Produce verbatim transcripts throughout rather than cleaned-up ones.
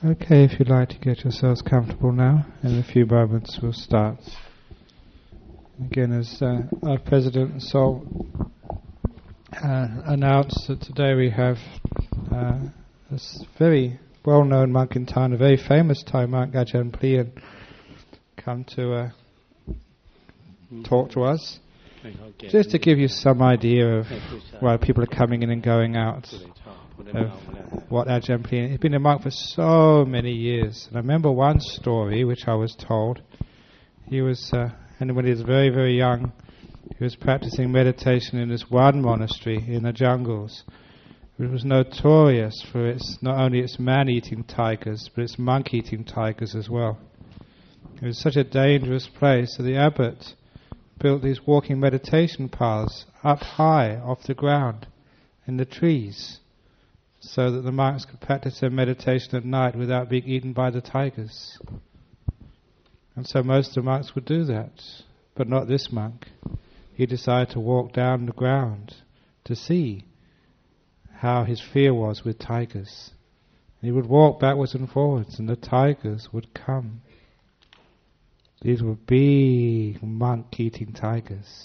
Okay, if you'd like to get yourselves comfortable now, in a few moments we'll start. Again, as uh, our President Sol uh, announced that today we have uh, this very well-known monk in town, a very famous Thai monk, Ajahn Plian, come to uh, talk to us, just to give you some idea of why people are coming in and going out, of what Ajahn Plian. He's been a monk for so many years. And I remember one story which I was told. He was, uh, and when he was very, very young, he was practicing meditation in this one monastery in the jungles. It was notorious for its not only its man-eating tigers, but its monk-eating tigers as well. It was such a dangerous place that the abbot built these walking meditation paths up high off the ground in the trees, so that the monks could practice their meditation at night without being eaten by the tigers. And so most of the monks would do that, but not this monk. He decided to walk down the ground to see how his fear was with tigers. And he would walk backwards and forwards, and the tigers would come. These were big monk-eating tigers.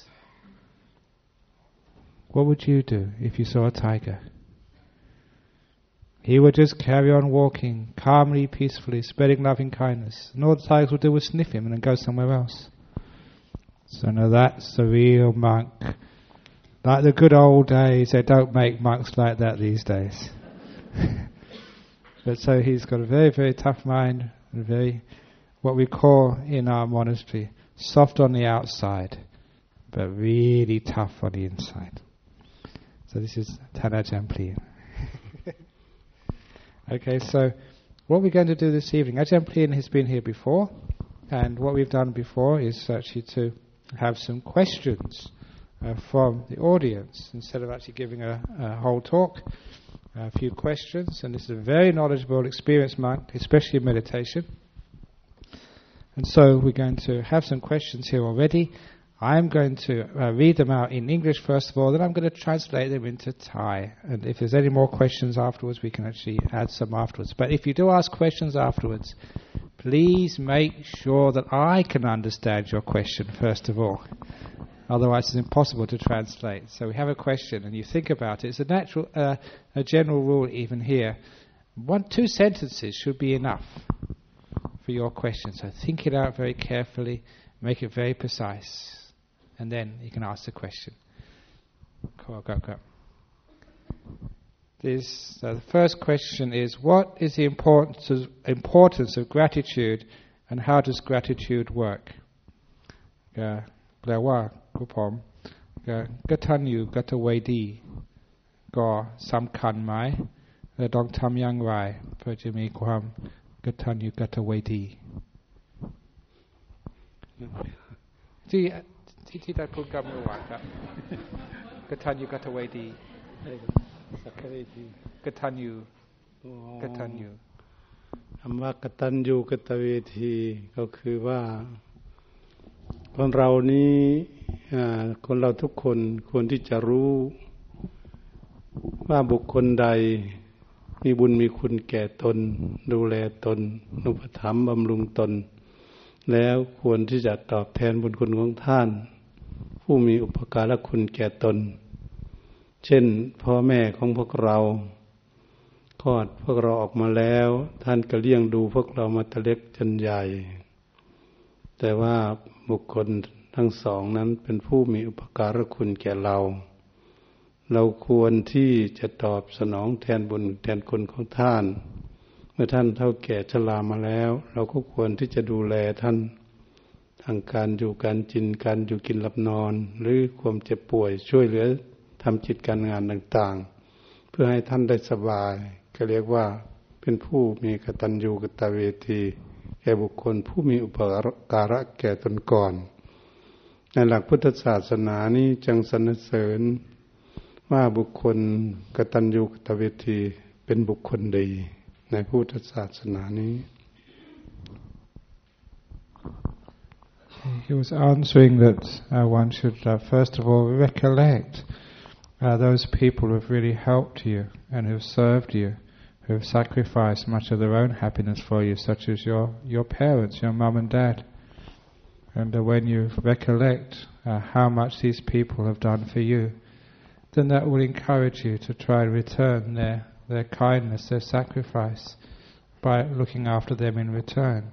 What would you do if you saw a tiger? He would just carry on walking, calmly, peacefully, spreading loving kindness. And all the tigers would do was sniff him and then go somewhere else. So now that's the real monk. Like the good old days, they don't make monks like that these days. But so he's got a very, very tough mind, and very, what we call in our monastery, soft on the outside, but really tough on the inside. So this is Ajahn Plian. Okay, so what we're going to do this evening, Ajahn Plian has been here before, and what we've done before is actually to have some questions uh, from the audience, instead of actually giving a, a whole talk, a few questions. And this is a very knowledgeable, experienced monk, especially in meditation. And so we're going to have some questions here already. I'm going to uh, read them out in English first of all, then I'm going to translate them into Thai. And if there's any more questions afterwards, we can actually add some afterwards. But if you do ask questions afterwards, please make sure that I can understand your question first of all. Otherwise it's impossible to translate. So we have a question and you think about it. It's a natural, uh, a general rule even here. One, two sentences should be enough for your question. So think it out very carefully, make it very precise. And then you can ask the question. Go, go, go. This, uh, the first question is, what is the importance of, importance of gratitude, and how does gratitude work? แปลว่าผู้ผมกตัญญูกตเวทีก็สำคัญไหมและต้องทำอย่างไรเพื่อจะมีความกตัญญูกตเวทีที่ที่ที่ได้พูดกับเมื่อวานครับกตัญญูกตเวทีสักเวทีกตัญญูกตัญญูคำว่ากตัญญูกตเวทีก็คือว่าคนเรานี้คนเราทุกคนควรที่จะรู้ว่าบุคคลใดมีบุญมีคุณแก่ตนดูแลตนอุปถัมภ์บำรุงตนแล้วควรที่จะตอบแทนบุญคุณของท่านผู้มีอุปการะคุณแก่ตนเช่นพ่อแม่ของพวกเราคลอดพวกเราออกมาแล้วท่านก็เลี้ยงดูพวกเรามาแต่เล็กจนใหญ่แต่ว่าบุคคลทั้งสองนั้นเป็นผู้มีอุปการะคุณแก่เราเราควรที่จะตอบสนองแทนบุญแทนคุณของท่านเมื่อท่านเฒ่าแก่ชรามาแล้วเราก็ควรที่จะดูแลท่านทางการอยู่การกินการอยู่กินหลับนอนหรือความเจ็บป่วยช่วยเหลือทำกิจการงานต่างๆเพื่อให้ท่านได้สบายก็เรียกว่าเป็นผู้มีกตัญญูกตเวทีแก่บุคคลผู้มีอุปการะแก่ตนก่อนในหลักพุทธศาสนานี้จึงสรรเสริญว่าบุคคลกตัญญูกตเวทีเป็นบุคคลดีในพุทธศาสนานี้ He was answering that uh, one should uh, first of all recollect uh, those people who have really helped you and who have served you, who have sacrificed much of their own happiness for you, such as your, your parents, your mum and dad. And uh, when you recollect uh, how much these people have done for you, then that will encourage you to try and return their, their kindness, their sacrifice, by looking after them in return.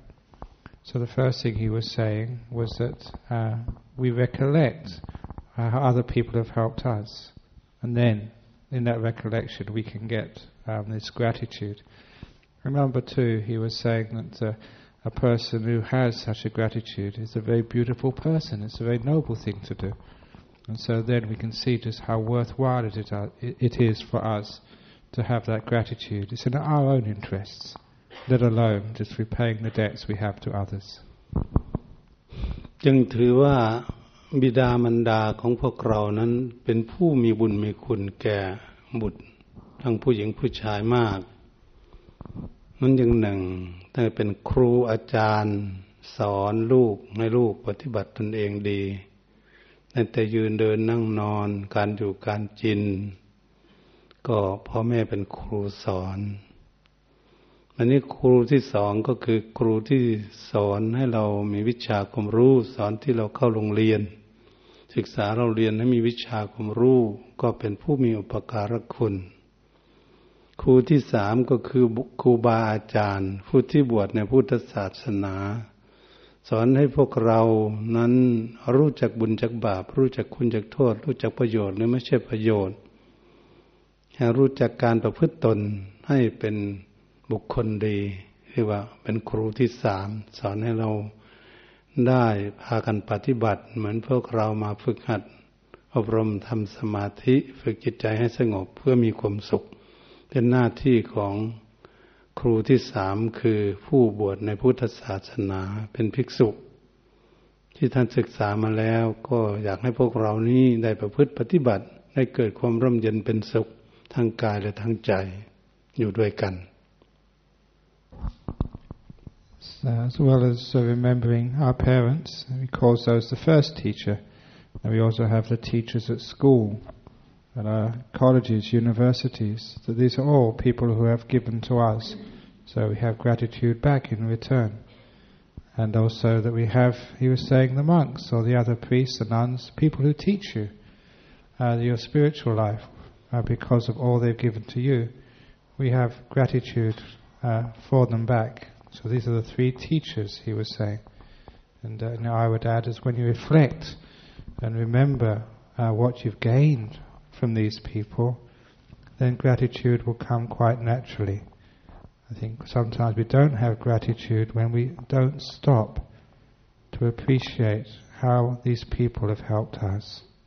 So the first thing he was saying was that uh, we recollect uh, how other people have helped us, and then in that recollection we can get um, this gratitude. And number two, he was saying that uh, a person who has such a gratitude is a very beautiful person. It's a very noble thing to do. And so then we can see just how worthwhile it is, uh, it is for us to have that gratitude. It's in our own interests, let alone just repaying the debts we have to others. จึงถือว่าบิดามารดาของพวกเรานั้นเป็นผู้มีบุญมีคุณแก่บุตรทั้งผู้หญิงผู้ชายมากนั้นอย่างหนึ่งตั้งแต่เป็นครูอาจารย์สอนลูกให้ลูกปฏิบัติตนเองดีตั้งแต่ยืนเดินนั่งนอนการอยู่การกินก็พ่อแม่เป็นครูสอนอันนี้ครูที่สองก็คือครูที่สอนให้เรามีวิชาความรู้สอนที่เราเข้าโรงเรียนศึกษาเราเรียนให้มีวิชาความรู้ก็เป็นผู้มีอุปการะคุณครูที่สามก็คือครูบาอาจารย์ผู้ที่บวชในพุทธศาสนาสอนให้พวกเรานั้นรู้จักบุญจักบาปรู้จักคุณจักโทษรู้จักประโยชน์หรือไม่ใช่ประโยชน์ให้รู้จักการประพฤติตนให้เป็นบุคคลดีเรียกว่าเป็นครูที่สามสอนให้เราได้พากันปฏิบัติเหมือนพวกเรามาฝึกหัดอบรมทำสมาธิฝึกจิตใจให้สงบเพื่อมีความสุขเป็นหน้าที่ของครูที่สามคือผู้บวชในพุทธศาสนาเป็นภิกษุที่ท่านศึกษามาแล้วก็อยากให้พวกเรานี้ได้ประพฤติปฏิบัติได้เกิดความร่มเย็นเป็นสุขทั้งกายและทั้งใจอยู่ด้วยกัน So, as well as uh, remembering our parents, we call those the first teacher, and we also have the teachers at school, at our colleges, universities. So these are all people who have given to us, so we have gratitude back in return. And also that we have, he was saying, the monks or the other priests, the nuns, people who teach you uh, your spiritual life, uh, because of all they've given to you. We have gratitude uh, for them back. So these are the three teachers, he was saying. And uh, now I would add is when you reflect and remember uh, what you've gained from these people, then gratitude will come quite naturally. I think sometimes we don't have gratitude when we don't stop to appreciate how these people have helped us.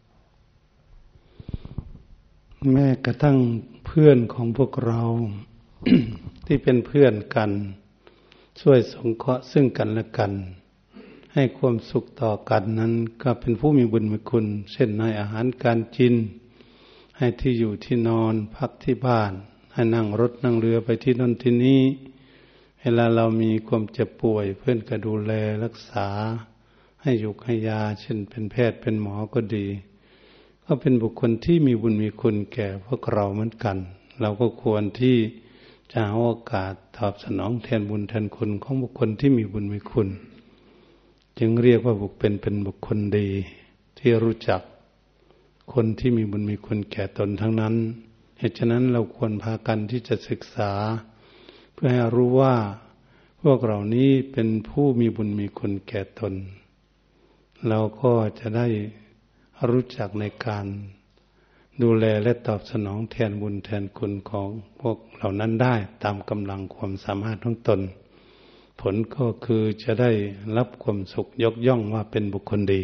แม้กระทั่งเพื่อนของพวกเรา ที่เป็นเพื่อนกันช่วยสงเคราะห์ซึ่งกันและกันให้ความสุขต่อกันนั้นก็เป็นผู้มีบุญมีคุณเช่นให้อาหารการกินให้ที่อยู่ที่นอนพักที่บ้านให้นั่งรถนั่งเรือไปที่นั่นที่นี้เวลาเรามีความเจ็บป่วยเพื่อนก็ดูแลรักษาให้ยุกให้ยาเช่นเป็นแพทย์เป็นหมอก็ดีก็เป็นบุคคลที่มีบุญมีคุณแก่พวกเราเหมือนกันเราก็ควรที่จะหาโอกาสตอบสนองแทนบุญแทนคุณของบุคคลที่มีบุญมีคุณจึงเรียกว่าบุคคลเป็นบุคคลดีที่รู้จักคนที่มีบุญมีคุณแก่ตนทั้งนั้นเหตุฉะนั้นเราควรพากันที่จะศึกษาเพื่อให้รู้ว่าพวกเรานี้เป็นผู้มีบุญมีคุณแก่ตนเราก็จะได้รู้จักในการดูแลและตอบสนองแทนบุญแทนคุณของพวกเหล่านั้นได้ตามกำลังความสามารถของตนผลก็คือจะได้รับความสุขยกย่องว่าเป็นบุคคลดี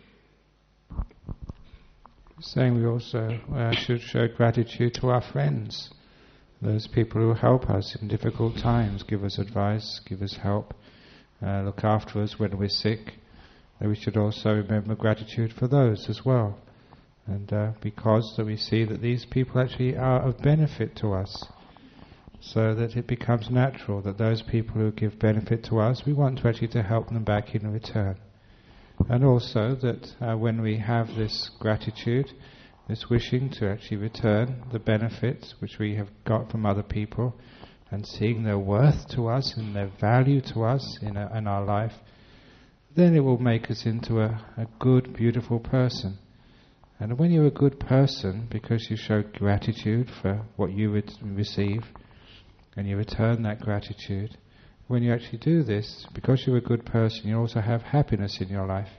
Saying we also uh, should show gratitude to our friends, those people who help us in difficult times, give us advice, give us help, uh, look after us when we're sick. And we should also remember gratitude for those as well. And uh, because that we see that these people actually are of benefit to us, so that it becomes natural that those people who give benefit to us, we want to actually to help them back in return. And also that uh, when we have this gratitude, this wishing to actually return the benefits which we have got from other people, and seeing their worth to us and their value to us in, a, in our life, then it will make us into a, a good, beautiful person. And when you're a good person, because you show gratitude for what you would receive, and you return that gratitude, when you actually do this, because you're a good person, you also have happiness in your life.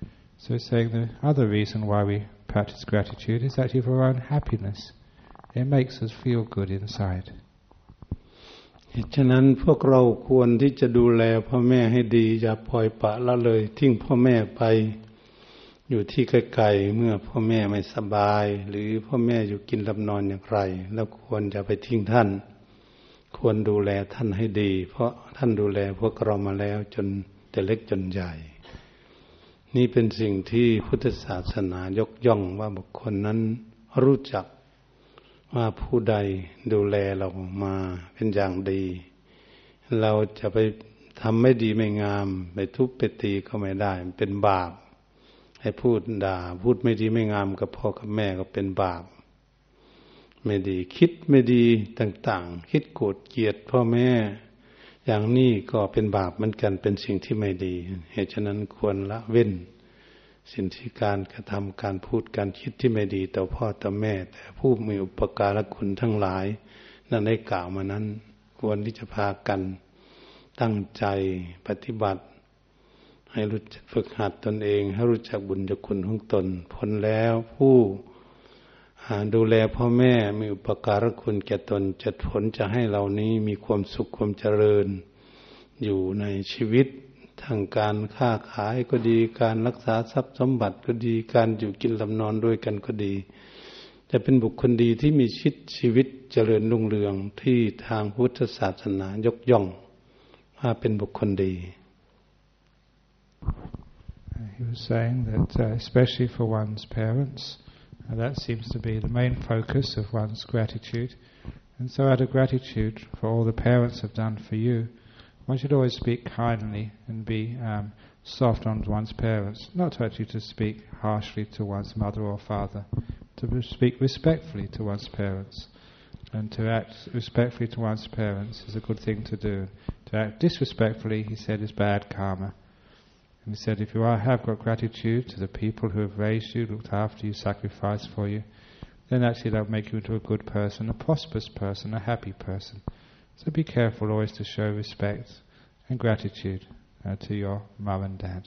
So it's saying the other reason why we practice gratitude is actually for our own happiness. It makes us feel good inside. ฉะนั้นพวกเราควรที่จะดูแลพ่อแม่ให้ดีอย่าปล่อยปละละเลยทิ้งพ่อแม่ไปอยู่ที่ไกลๆเมื่อพ่อแม่ไม่สบายหรือพ่อแม่อยู่กินหลับนอนอย่างไรแล้วควรจะไปทิ้งท่านควรดูแลท่านให้ดีเพราะท่านดูแลพวกเรามาแล้วจนแต่เล็กจนใหญ่นี่เป็นสิ่งที่พุทธศาสนายกย่องว่าบุคคลนั้นรู้จักว่าผู้ใดดูแลเรามาเป็นอย่างดีเราจะไปทำไม่ดีไม่งามไปทุบไปตีก็ไม่ได้เป็นบาปให้พูดด่าพูดไม่ดีไม่งามกับพ่อกับแม่ก็เป็นบาปไม่ดีคิดไม่ดีต่างๆคิดโกรธเกลียดพ่อแม่อย่างนี้ก็เป็นบาปเหมือนกันเป็นสิ่งที่ไม่ดีเหตุฉะนั้นควรละเว้นสิ่งที่การกระทำการพูดการคิดที่ไม่ดีต่อพ่อต่อแม่แต่ผู้มีอุปการะคุณทั้งหลายนั่นได้กล่าวมานั้นควรที่จะพากันตั้งใจปฏิบัติให้รู้จักฝึกหัดตนเองให้รู้จักบุญคุณของตนผลแล้วผู้ดูแลพ่อแม่มีอุปการะคุณแก่ตนจะผลจะให้เหล่านี้มีความสุขความเจริญอยู่ในชีวิตทางการค้าขายก็ดีการรักษาทรัพย์สมบัติก็ดีการอยู่กินหลับนอนด้วยกันก็ดีจะเป็นบุคคลดีที่มีชีวิตชีวิตเจริญรุ่งเรืองที่ทางพุทธศาสนายกย่องว่าเป็นบุคคลดี He was saying that uh, especially for one's parents, uh, that seems to be the main focus of one's gratitude. And so out of gratitude for all the parents have done for you, one should always speak kindly and be um, soft on one's parents, not actually to speak harshly to one's mother or father, to speak respectfully to one's parents. And to act respectfully to one's parents is a good thing to do. To act disrespectfully, he said, is bad karma. And he said, if you are, have got gratitude to the people who have raised you, looked after you, sacrificed for you, then actually that will make you into a good person, a prosperous person, a happy person. So be careful always to show respect and gratitude uh, to your mum and dad.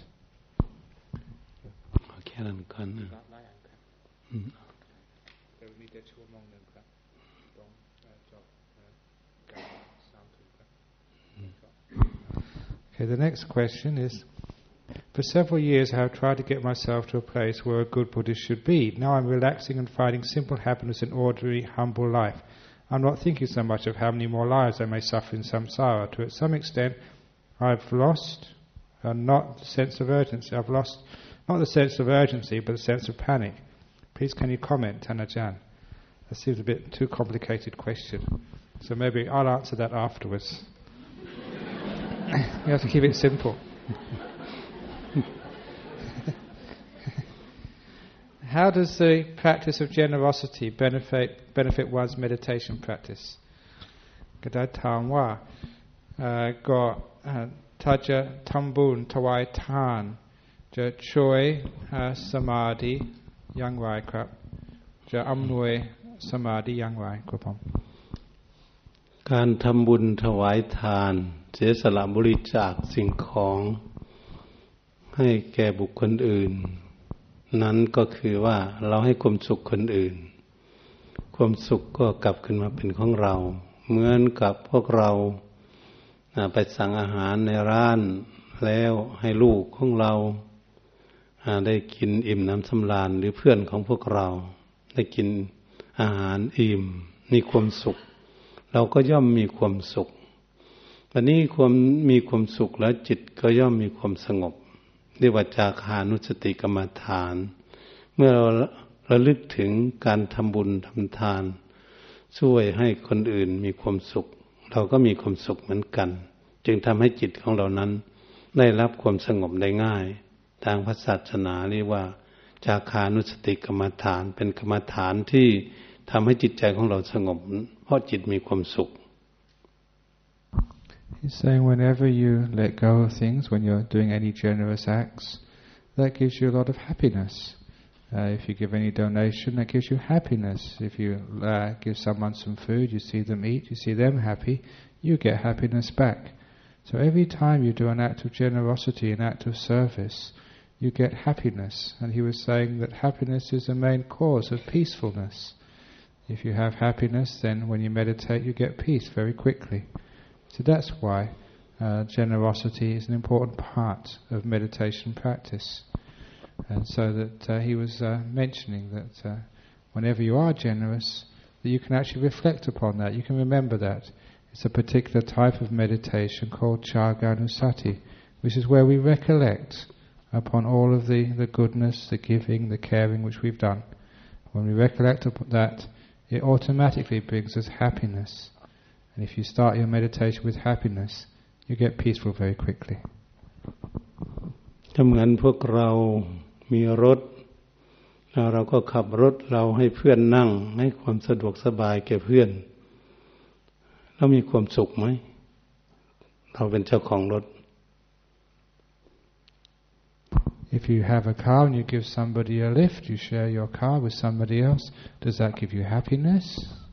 Okay, the next question is, for several years I have tried to get myself to a place where a good Buddhist should be. Now I'm relaxing and finding simple happiness in ordinary, humble life. I'm not thinking so much of how many more lives I may suffer in samsara. To some extent, I've lost uh, not the sense of urgency. I've lost not the sense of urgency, but the sense of panic. Please, can you comment, Tanajan? That seems a bit too complicated question. So maybe I'll answer that afterwards. You have to keep it simple. How does the practice of generosity benefit benefit one's meditation practice? ก็ได้ถามว่าก็ถ้าจะทำบุญถวายทานจะช่วยสมาธิอย่างไรครับจะอำนวยสมาธิอย่างไรครับผมการทำบุญถวายทานเสียสละบริจาคสิ่งของให้แก่บุคคลอื่นนั้นก็คือว่าเราให้ความสุขคนอื่นความสุขก็กลับขึ้นมาเป็นของเราเหมือนกับพวกเราไปสั่งอาหารในร้านแล้วให้ลูกของเราได้กินอิ่มน้ำสำราญหรือเพื่อนของพวกเราได้กินอาหารอิ่มมีความสุขเราก็ย่อมมีความสุขวันนี้ความมีความสุขแล้วจิตก็ย่อมมีความสงบเรียกว่าจาคานุสติกรรมฐานเมื่อเราระลึกถึงการทำบุญทำทานช่วยให้คนอื่นมีความสุขเราก็มีความสุขเหมือนกันจึงทำให้จิตของเรานั้นได้รับความสงบได้ง่ายทางพระศาสนาเรียกว่าจาคานุสติกรรมฐานเป็นกรรมฐานที่ทำให้จิตใจของเราสงบเพราะจิตมีความสุข He's saying whenever you let go of things, when you're doing any generous acts, that gives you a lot of happiness. Uh, if you give any donation, that gives you happiness. If you uh, give someone some food, you see them eat, you see them happy, you get happiness back. So every time you do an act of generosity, an act of service, you get happiness. And he was saying that happiness is the main cause of peacefulness. If you have happiness, then when you meditate, you get peace very quickly. So that's why uh, generosity is an important part of meditation practice. And so that uh, he was uh, mentioning that uh, whenever you are generous, that you can actually reflect upon that. You can remember that. It's a particular type of meditation called Jhaganusati, which is where we recollect upon all of the, the goodness, the giving, the caring which we've done. When we recollect upon that, it automatically brings us happiness. And if you start your meditation with happiness, you get peaceful very quickly. ถ้าเหมือนพวกเรามีรถแล้วเราก็ขับรถเราให้เพื่อนนั่งให้ความสะดวกสบายแก่เพื่อนเรามีความสุขไหมเราเป็นเจ้าของรถ If you have a car and you give somebody a lift, you share your car with somebody else, does that give you happiness?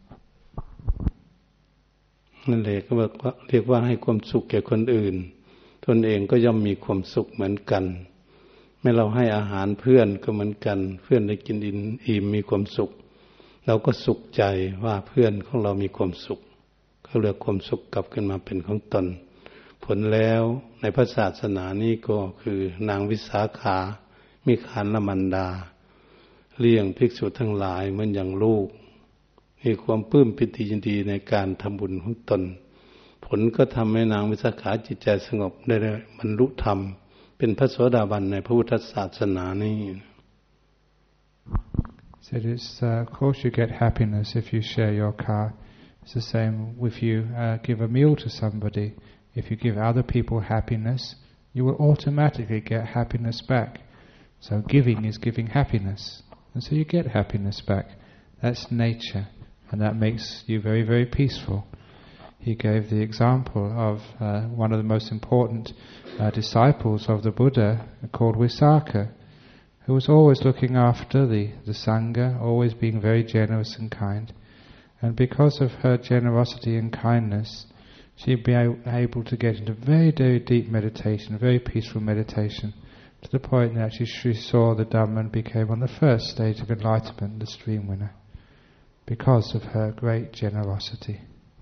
นั่นแหละก็เรียกว่าให้ความสุขแก่คนอื่นตนเองก็ย่อมมีความสุขเหมือนกันแม้เราให้อาหารเพื่อนก็เหมือนกันเพื่อนได้กินอิ่มมีความสุขเราก็สุขใจว่าเพื่อนของเรามีความสุขเขาเรียกความสุขกลับขึ้นมาเป็นของตนผลแล้วในพระศาสนานี้ก็คือนางวิสาขามิคานละมันดาเลี้ยงภิกษุทั้งหลายเหมือนอย่างลูกมีความปลื้มปิติยินดีในการทำบุญของตนผลก็ทำให้นางวิสาขาจิตใจสงบได้บรรลุธรรมเป็นพระโสดาบันในพระพุทธศาสนานี้ So it's, uh, of course you get happiness if you share your car. It's the same if you uh, give a meal to somebody. If you give other people happiness, you will automatically get happiness back. So giving is giving happiness. And so you get happiness back. That's nature. And that makes you very, very peaceful. He gave the example of uh, one of the most important uh, disciples of the Buddha called Visakha, who was always looking after the, the Sangha, always being very generous and kind. And because of her generosity and kindness, she'd be able to get into very, very deep meditation, very peaceful meditation, to the point that she, she saw the Dhamma and became on the first stage of enlightenment, the stream winner, because of her great generosity.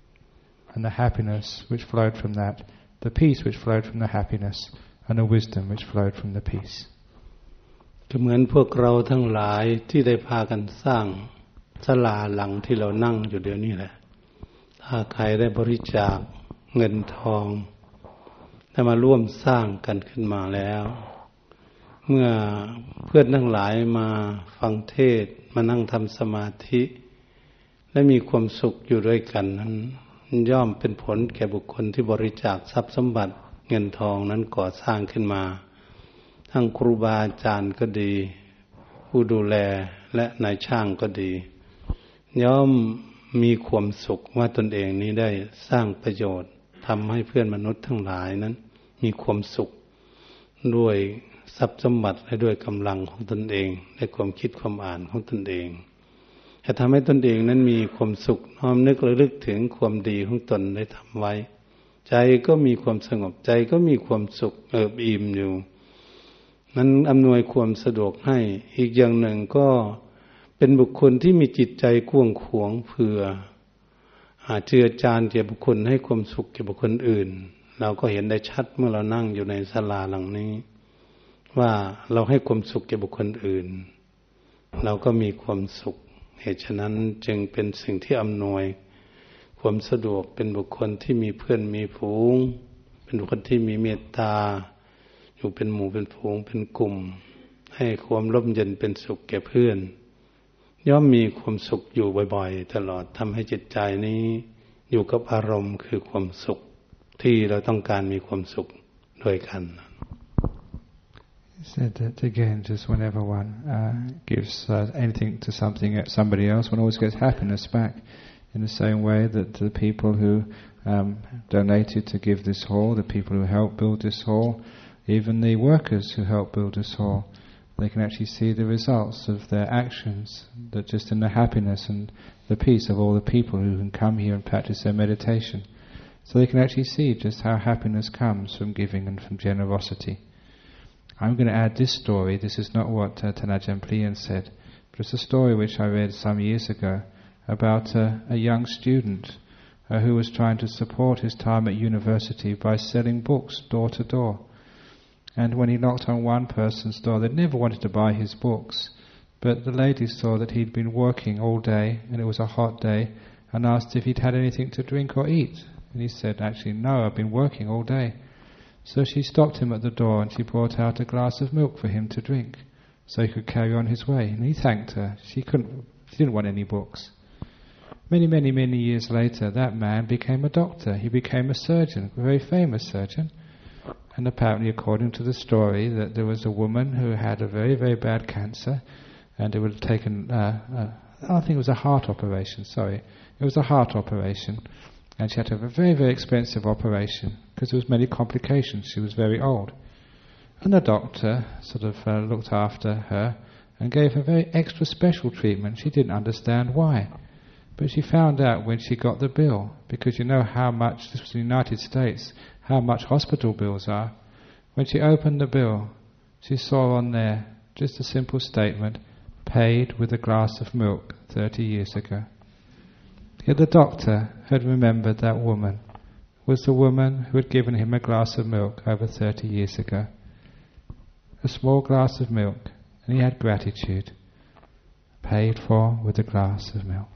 And the happiness which flowed from that, the peace which flowed from the happiness, and the wisdom which flowed from the peace. ก็เหมือนพวกเราทั้งหลายที่ได้พากันสร้างศาลาหลังที่เรานั่งอยู่เดี๋ยวนี้แหละถ้าใครได้บริจาคเงินทองได้มาร่วมสร้างกันขึ้นมาแล้วเมื่อเพื่อนทั้งหลายมาฟังเทศน์มานั่งทำสมาธิและมีความสุขอยู่ด้วยกันนั้นย่อมเป็นผลแก่บุคคลที่บริจาคทรัพย์สมบัติเงินทองนั้นก่อสร้างขึ้นมาทั้งครูบาอาจารย์ก็ดีผู้ดูแลและนายช่างก็ดีย่อมมีความสุขว่าตนเองนี้ได้สร้างประโยชน์ทำให้เพื่อนมนุษย์ทั้งหลายนั้นมีความสุขด้วยทรัพย์สมบัติและด้วยกำลังของตนเองและความคิดความอ่านของตนเองจะทำให้ตนเองนั้นมีความสุขน้อมนึกระลึกถึงความดีของตนได้ทำไว้ใจก็มีความสงบใจก็มีความสุขเอิบอิ่มอยู่นั้นอำนวยความสะดวกให้อีกอย่างหนึ่งก็เป็นบุคคลที่มีจิตใจกว้างขวางเผื่ออาจเจือจานแก่บุคคลให้ความสุขแก่บุคคลอื่นเราก็เห็นได้ชัดเมื่อเรานั่งอยู่ในศาลาหลังนี้ว่าเราให้ความสุขแก่บุคคลอื่นเราก็มีความสุขเหตุฉะนั้นจึงเป็นสิ่งที่อำนวยความสะดวกเป็นบุคคลที่มีเพื่อนมีฝูงเป็นบุคคลที่มีเมตตาอยู่เป็นหมู่เป็นฝูงเป็นกลุ่มให้ความร่มเย็นเป็นสุขแก่เพื่อนย่อมมีความสุขอยู่บ่อยๆตลอดทำให้จิตใจนี้อยู่กับอารมณ์คือความสุขที่เราต้องการมีความสุขด้วยกัน Said that again, just whenever one uh, gives uh, anything to something somebody else, one always gets happiness back. In the same way that the people who um, donated to give this hall, the people who helped build this hall, even the workers who helped build this hall. They can actually see the results of their actions, that just in the happiness and the peace of all the people who can come here and practice their meditation. So they can actually see just how happiness comes from giving and from generosity. I'm going to add this story. This is not what uh, Tanajan Plian said, but it's a story which I read some years ago about uh, a young student uh, who was trying to support his time at university by selling books door to door. And when he knocked on one person's door, they never wanted to buy his books, but the lady saw that he'd been working all day and it was a hot day, and asked if he'd had anything to drink or eat. And he said, actually, no, I've been working all day. So she stopped him at the door and she brought out a glass of milk for him to drink so he could carry on his way. And he thanked her. She couldn't, she didn't want any books. Many, many, many years later, that man became a doctor. He became a surgeon, a very famous surgeon. And apparently, according to the story, that there was a woman who had a very, very bad cancer, and it would have taken, uh, uh, I think it was a heart operation, sorry. It was a heart operation. And she had to have a very, very expensive operation, because there was many complications. She was very old. And the doctor sort of uh, looked after her and gave her very extra special treatment. She didn't understand why. But she found out when she got the bill, because you know how much, this was the United States, how much hospital bills are. When she opened the bill, she saw on there just a simple statement, paid with a glass of milk thirty years ago. Yet the doctor had remembered that woman was the woman who had given him a glass of milk over thirty years ago. A small glass of milk, and he had gratitude, paid for with a glass of milk.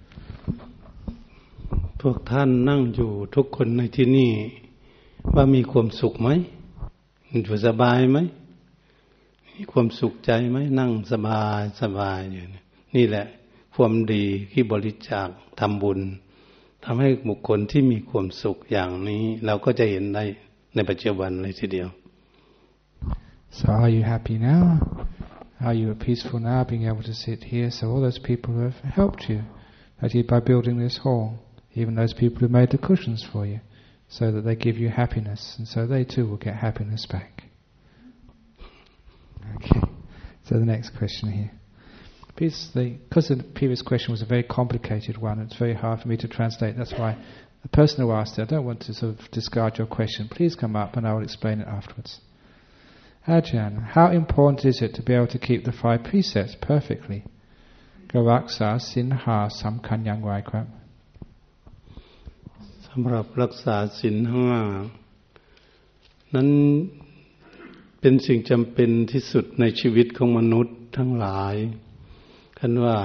พวกท่านนั่งอยู่ทุกคนในที่นี่ว่ามีความสุขไหมอยู่สบายไหมมีความสุขใจไหมนั่งสบายสบายอยู่นี่แหละความดีที่บริจาคทำบุญทำให้บุคคลที่มีความสุขอย่างนี้เราก็จะเห็นได้ในปัจจุบันเลยทีเดียว So are you happy now? Are you peaceful now, being able to sit here? So all those people who have helped you, actually by building this hall, even those people who made the cushions for you, so that they give you happiness, and so they too will get happiness back. Okay, so the next question here. Because the, because the previous question was a very complicated one, it's very hard for me to translate. That's why the person who asked it, I don't want to sort of discard your question. Please come up and I will explain it afterwards. Ajahn, how important is it to be able to keep the five precepts perfectly? Garaksa Sinha Samkan Yang Wai Krab. สำหรับรักษาศีลห้านั้นเป็นสิ่งจำเป็นที่สุดในชีวิตของมนุษย์ทั้งหลายคันว่า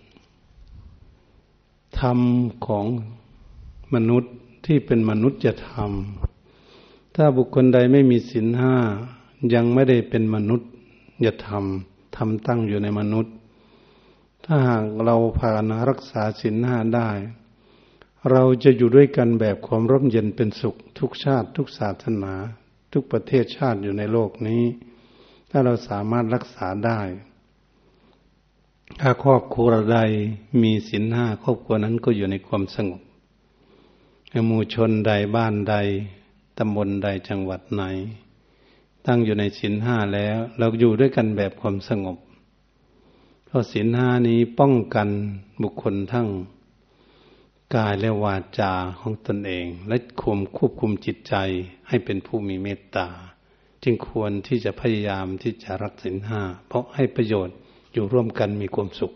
ธรรมของมนุษย์ที่เป็นมนุษยธรรมถ้าบุคคลใดไม่มีศีลห้ายังไม่ได้เป็นมนุษยธรรมธรรมตั้งอยู่ในมนุษย์ถ้าหากเราภาวนารักษาศีลห้าได้เราจะอยู่ด้วยกันแบบความร่มเย็นเป็นสุขทุกชาติทุกศาสนาทุกประเทศชาติอยู่ในโลกนี้ถ้าเราสามารถรักษาได้ถ้าครอบครัวใดมีศีลห้าครอบครัวนั้นก็อยู่ในความสงบหมู่ชนใดบ้านใดตำบลใดจังหวัดไหนตั้งอยู่ในศีลห้าแล้วเราอยู่ด้วยกันแบบความสงบเพราะศีลห้านี้ป้องกันบุคคลทั้งกายและวาจาของตนเองและควบควบคุมจิตใจให้เป็นผู้มีเมตตาจึงควรที่จะพยายามที่จะรักศีลห้าเพราะให้ประโยชน์อยู่ร่วมกันมีความสุข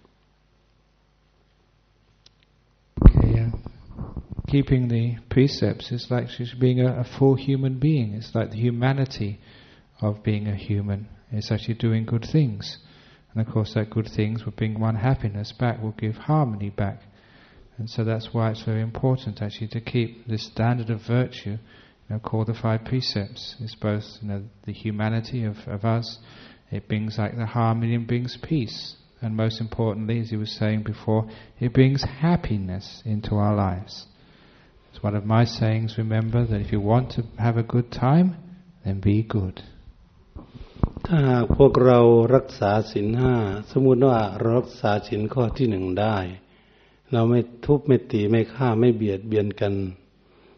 Okay, yeah. Keeping the precepts is like being a, a full human being. It's like the humanity of being a human. It's actually doing good things. And of course that good things will bring one happiness back, will give harmony back. And so that's why it's very important actually to keep this standard of virtue, you know, called the five precepts. It's both, you know, the humanity of, of us, it brings like the harmony and brings peace. And most importantly, as he was saying before, it brings happiness into our lives. It's one of my sayings, remember, that if you want to have a good time, then be good. ถ้าพวกเรารักษาศีลห้าสมมุติว่าเรารักษาศีลข้อที่หนึ่งได้เราไม่ทุบไม่ตีไม่ฆ่าไม่เบียดเบียนกัน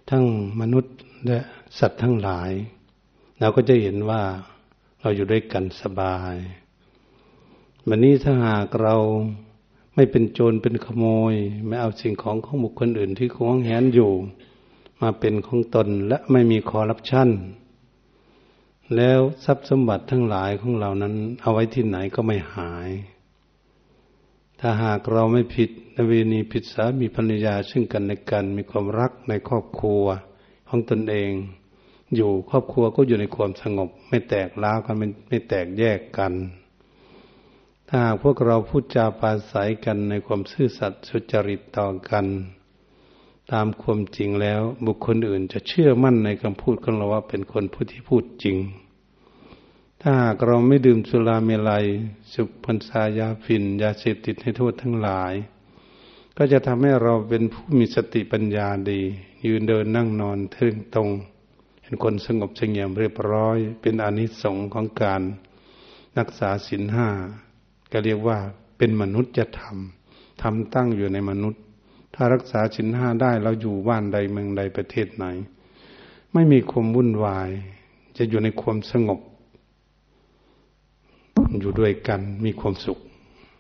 ทั้งมนุษย์และสัตว์ทั้งหลายเราก็จะเห็นว่าเราอยู่ด้วยกันสบายวันนี้ถ้าหากเราไม่เป็นโจรเป็นขโมยไม่เอาสิ่งของของบุคคลอื่นที่หวงแหนอยู่มาเป็นของตนและไม่มีคอร์รัปชันแล้วทรัพย์สมบัติทั้งหลายของเรานั้นเอาไว้ที่ไหนก็ไม่หายถ้าหากเราไม่ผิดประเวณีผิดสามีภรรยาซึ่งกันและกันมีความรักในครอบครัวของตนเองอยู่ครอบครัวก็อยู่ในความสงบไม่แตกร้าวกันไม่ไม่แตกแยกกันถ้าหากพวกเราพูดจาปราศัยกันในความซื่อสัตย์สุจริตต่อกันตามความจริงแล้วบุคคลอื่นจะเชื่อมั่นในคำพูดของเราว่าเป็นคนผู้ที่พูดจริงถ้าหากเราไม่ดื่มสุราเมลัยสุพรรณสายาฝิ่นยาเสพติดให้โทษทั้งหลายก็จะทำให้เราเป็นผู้มีสติปัญญาดียืนเดินนั่งนอนถึงตรงเป็นคนสงบเสงี่ยมเรียบร้อยเป็นอานิสงส์ของการรักษาศีลห้าก็เรียกว่าเป็นมนุษยธรรมธรรมตั้งอยู่ในมนุษย์ถ้ารักษาศีลห้าได้เราอยู่บ้านใดเมืองใดประเทศไหนไม่มีความวุ่นวายจะอยู่ในความสงบอยู่ด้วยกันมีความสุข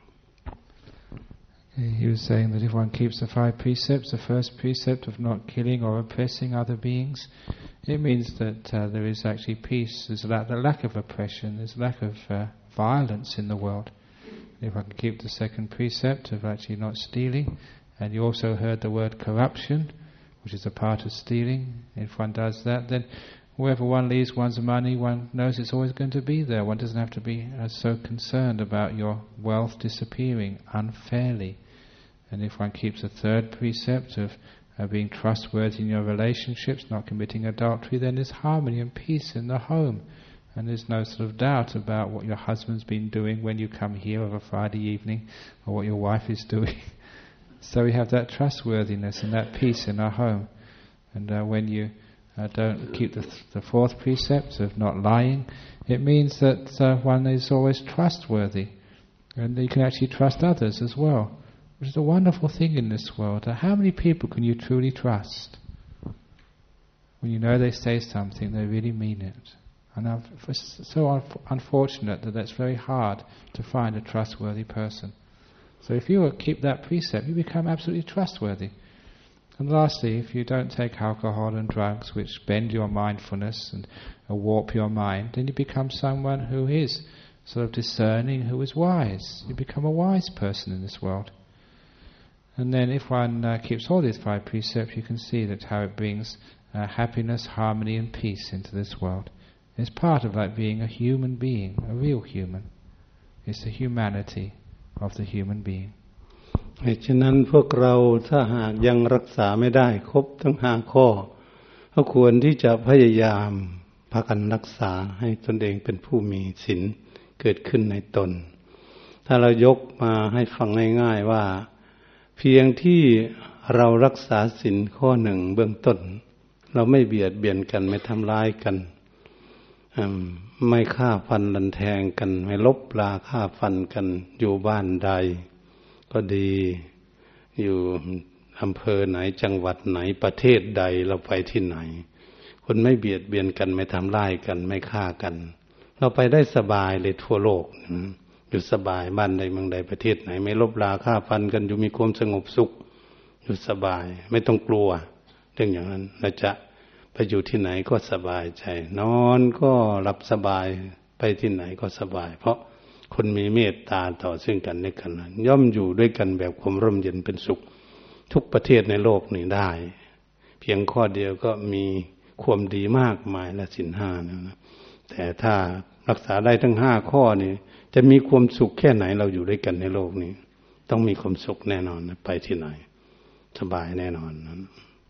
He was saying that if one keeps the five precepts, the first precept of not killing or oppressing other beings, it means that uh, there is actually peace. There's a lack, the lack of oppression. There's a lack of uh, violence in the world. If I can keep the second precept of actually not stealing, and you also heard the word corruption, which is a part of stealing. If one does that, then wherever one leaves one's money, one knows it's always going to be there. One doesn't have to be uh, so concerned about your wealth disappearing unfairly. And if one keeps the third precept of uh, being trustworthy in your relationships, not committing adultery, then there's harmony and peace in the home. And there's no sort of doubt about what your husband's been doing when you come here of a Friday evening, or what your wife is doing. So we have that trustworthiness and that peace in our home. And uh, when you uh, don't keep the, th- the fourth precept of not lying, it means that uh, one is always trustworthy. And you can actually trust others as well, which is a wonderful thing in this world. Uh, how many people can you truly trust? When you know they say something, they really mean it. And I'm so un- unfortunate that that's very hard to find a trustworthy person. So if you keep that precept, you become absolutely trustworthy. And lastly, if you don't take alcohol and drugs which bend your mindfulness and uh, warp your mind, then you become someone who is sort of discerning, who is wise. You become a wise person in this world. And then if one uh, keeps all these five precepts, you can see that how it brings uh, happiness, harmony and peace into this world. It's part of like being a human being, a real human. It's the humanity of the human being. ฉะนั้นพวกเราถ้าหากยังรักษาไม่ได้ครบทั้งห้าข้อก็ควรที่จะพยายามพากันรักษาให้ตนเองเป็นผู้มีศีลเกิดขึ้นในตนถ้าเรายกมาให้ฟังง่ายๆว่าเพียงที่เรารักษาศีลข้อหนึ่งเบื้องต้นเราไม่เบียดเบียนกันไม่ทำร้ายกันไม่ฆ่าฟันรันแทงกันไม่ลบลาฆ่าฟันกันอยู่บ้านใดก็ดีอยู่อำเภอไหนจังหวัดไหนประเทศใดเราไปที่ไหนคนไม่เบียดเบียนกันไม่ทำร้ายกันไม่ฆ่ากันเราไปได้สบายเลยทั่วโลกอยู่สบายบ้านใดเมืองใดประเทศไหนไม่ลบลาฆ่าฟันกันอยู่มีความสงบสุขอยู่สบายไม่ต้องกลัวเรื่องอย่างนั้นเราจะไปอยู่ที่ไหนก็สบายใจนอนก็หลับสบายไปที่ไหนก็สบายเพราะคนมีเมตตาต่อซึ่งกันและกันย่อมอยู่ด้วยกันแบบความร่มเย็นเป็นสุขทุกประเทศในโลกนี้ได้เพียงข้อเดียวก็มีความดีมากมายและศีลห้านะแต่ถ้ารักษาได้ทั้งห้าข้อนี้จะมีความสุขแค่ไหนเราอยู่ด้วยกันในโลกนี้ต้องมีความสุขแน่นอนไปที่ไหนสบายแน่นอนนั้น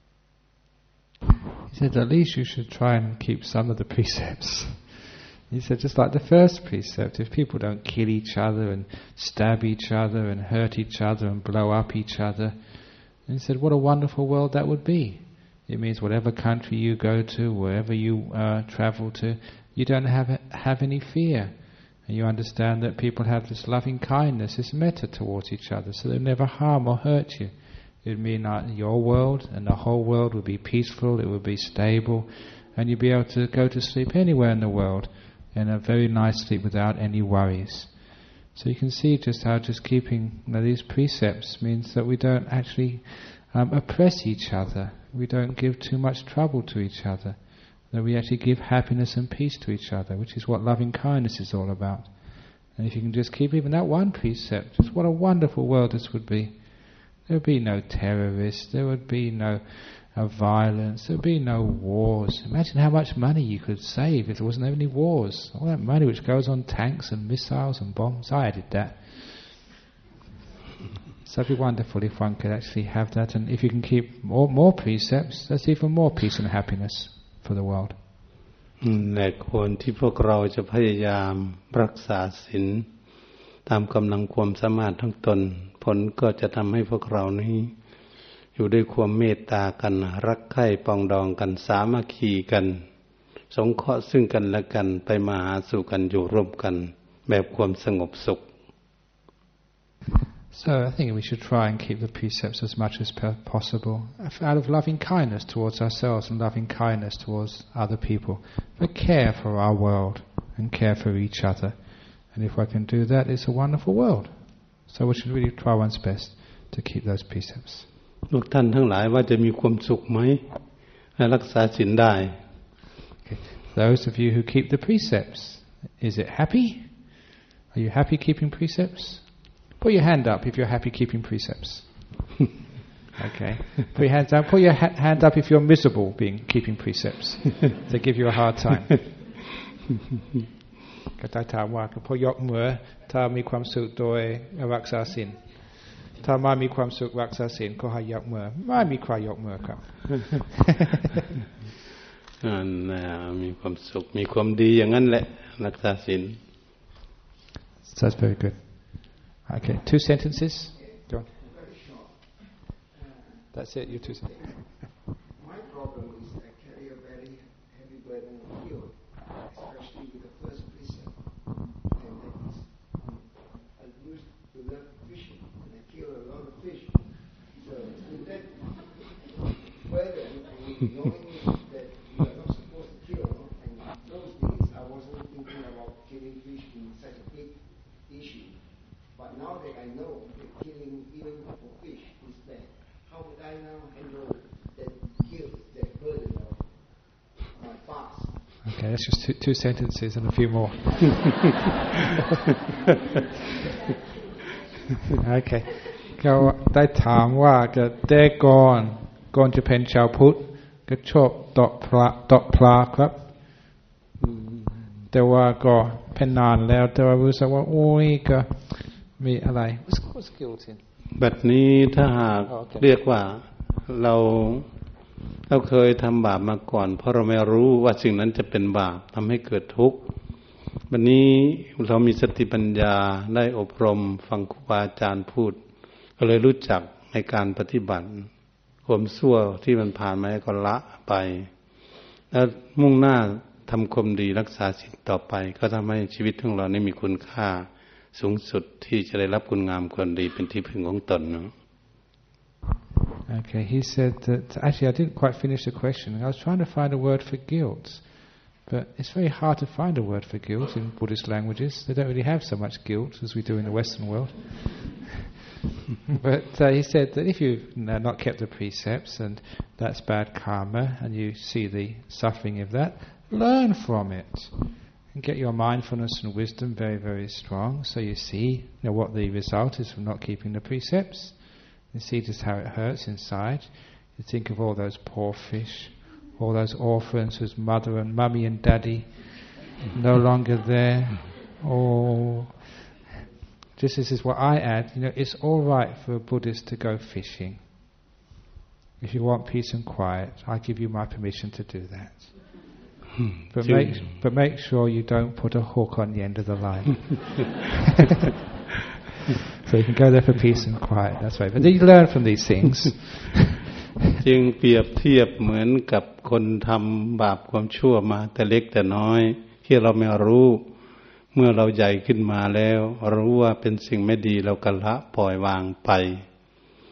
He said at least you should try and keep some of the precepts. He said just like the first precept, if people don't kill each other and stab each other and hurt each other and blow up each other, and he said what a wonderful world that would be. It means whatever country you go to, wherever you uh, travel to, you don't have have any fear. And you understand that people have this loving kindness, this metta towards each other, so they'll never harm or hurt you. It would mean that your world and the whole world would be peaceful, it would be stable, and you'd be able to go to sleep anywhere in the world in a very nice sleep without any worries. So you can see just how just keeping you know, these precepts means that we don't actually um, oppress each other. We don't give too much trouble to each other. That we actually give happiness and peace to each other, which is what loving kindness is all about. And if you can just keep even that one precept, just what a wonderful world this would be. There would be no terrorists, there would be no uh, violence, there would be no wars. Imagine how much money you could save if there wasn't any wars. All that money which goes on tanks and missiles and bombs. I added that. So it'd be wonderful if one could actually have that, and if you can keep more, more precepts, that's even more peace and happiness for the world. แต่ควรที่พวกเราจะพยายามรักษาศีลตามกำลังความสามารถทั้งตนผลก็จะทำให้พวกเรานี้อยู่ด้วยความเมตตากันรักใคร่ปองดองกันสามัคคีกันสงเคราะห์ซึ่งกันและกันไปมาหาสู่กันอยู่ร่วมกันแบบความสงบสุข So I think we should try and keep the precepts as much as possible, out of loving kindness towards ourselves and loving kindness towards other people, but care for our world and care for each other. And if I can do that, it's a wonderful world. So we should really try one's best to keep those precepts. ทุกท่านทั้งหลายว่าจะมีความสุขไหมและรักษาศีลได้ Those of you who keep the precepts, is it happy? Are you happy keeping precepts?Put your hand up if you're happy keeping precepts. Okay. Put your hands up. Put your ha- hand up if you're miserable being keeping precepts. They give you a hard time. ก็จะถามว่าพอยกมือถ้ามีความสุขโดยรักษาศีลถ้าไม่มีความสุขรักษาศีลก็ให้ยกมือไม่มีใครยกมือครับอันน่ะมีความสุขมีความดีอย่างนั้นแหละรักษาศีล So that's very good.Okay, two sentences. Go on. Very short. That's it, you two sentences. My problem is I carry a very heavy burden of guilt, especially with the first precept. And that is, I used to love fishing, and I kill a lot of fish. So with that burden, and knowing that you are not supposed to kill, and in those days I wasn't thinking about killing fish in such a big issue.But now that I know that killing even for fish is bad, how would I now handle that guilt, that burden of my past? Okay, that's just two, two sentences and a few more. Okay. ก็ได้ถามว่าก็แต่ก่อนก่อนจะเป็นชาวพุทธก็ชอบตกปลาตกปลาครับแต่ว่าก็เป็นนานแล้วแต่ว่ารู้สึกว่าโอ้ยก็มีอะไร What's guilt in บัดนี้ถ้าหากเรียกว่าเราเราเคยทำบาปมาก่อนเพราะเราไม่รู้ว่าสิ่งนั้นจะเป็นบาปทำให้เกิดทุกข์บัดนี้เรามีสติปัญญาได้อบรมฟังครูบาอาจารย์พูดก็เลยรู้จักในการปฏิบัติความชั่วที่มันผ่านมาก็ละไปแล้วมุ่งหน้าทำความดีรักษาศีลต่อไปก็ทำให้ชีวิตของเรานี้มีคุณค่าสูงสุดที่จะได้รับคุณงามความดีเป็นที่พึ่งของตนเนาะ Okay, he said that actually I didn't quite finish the question. I was trying to find a word for guilt, but it's very hard to find a word for guilt in Buddhist languages. They don't really have so much guilt as we do in the Western world. But uh, he said that if you've not kept the precepts and that's bad karma and you see the suffering of that, learn from it. And get your mindfulness and wisdom very, very strong, so you see you know, what the result is from not keeping the precepts. You see just how it hurts inside. You think of all those poor fish, all those orphans whose mother and mummy and daddy no longer there. Oh, just this is what I add. You know, it's all right for a Buddhist to go fishing. If you want peace and quiet, I give you my permission to do that. But make, but make sure you don't put a hook on the end of the line. So you can go there for peace and quiet. That's right. But you learn from these things. จึงเปรียบเทียบเหมือนกับคนทำบาปความชั่วมาแต่เล็กแต่น้อยที่เราไม่รู้เมื่อเราใหญ่ขึ้นมาแล้วรู้ว่าเป็นสิ่งไม่ดีเราก็ละปล่อยวางไป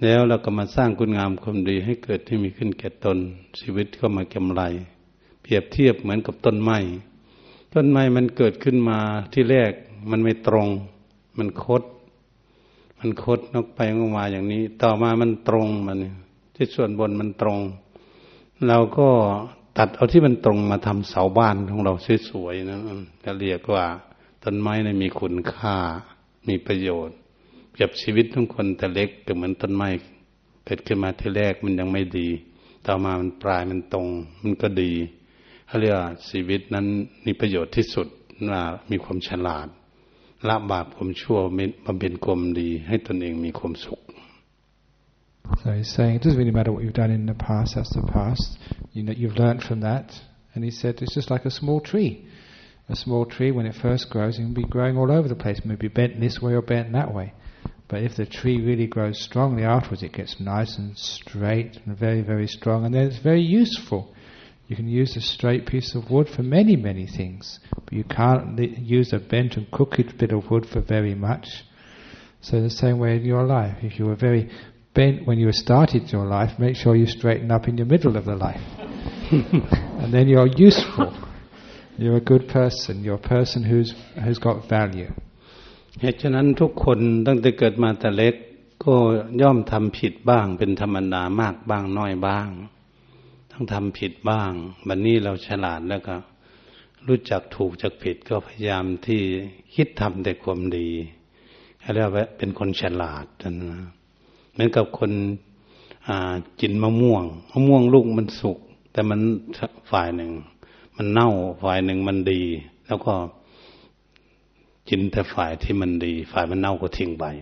แล้วเราก็มาสร้างคุณงามความดีให้เกิดที่มีขึ้นแก่ตนชีวิตก็มากำไรเปรียบเทียบเหมือนกับต้นไม้ต้นไม้มันเกิดขึ้นมาที่แรกมันไม่ตรงมันคดมันคดนกไปนกมาอย่างนี้ต่อมามันตรงมันที่ส่วนบนมันตรงเราก็ตัดเอาที่มันตรงมาทำเสาบ้านของเราสวยๆนะก็เรียกว่าต้นไม้นั้นมีคุณค่ามีประโยชน์เปรียบชีวิตของคนแต่เล็กก็เหมือนต้นไม้เกิดขึ้นมาที่แรกมันยังไม่ดีต่อมามันปลายมันตรงมันก็ดีเขาเรียกว่าชีวิตนั้นมีประโยชน์ที่สุดว่ามีความฉลาดละบาปความชั่วบำเพ็ญความดีให้ตนเองมีความสุข So he's saying it doesn't really matter what you've done in the past, that's the past. You know, you've learned from that. And he said it's just like a small tree. A small tree, when it first grows, it can be growing all over the place, maybe bent this way or bent that way. But if the tree really grows strongly afterwards, it gets nice and straight and very, very strong. And then it's very useful. You can use a straight piece of wood for many, many things. But you can't use a bent and crooked bit of wood for very much. So the same way in your life. If you were very bent when you started your life, make sure you straighten up in the middle of the life. And then you're useful. You're a good person. You're a person who's who's got value. เหตุฉะนั้นทุกคนตั้งแต่เกิดมาแต่เล็กก็ย่อมทำผิดบ้างเป็นธรรมดามากบ้างน้อยบ้างต้องทำผิดบ้างบัดนี้เราฉลาดแล้วก็รู้จักถูกจักผิดก็พยายามที่คิดทำแต่ความดีเรียกว่าเป็นคนฉลาดนะเหมือนกับคนกินมะม่วงมะม่วงลูกมันสุกแต่มันฝ่ายหนึ่งมันเน่าฝ่ายหนึ่งมันดีแล้วก็กินแต่ฝ่ายที่มันดีฝ่ายมันเน่าก็ทิ้งไป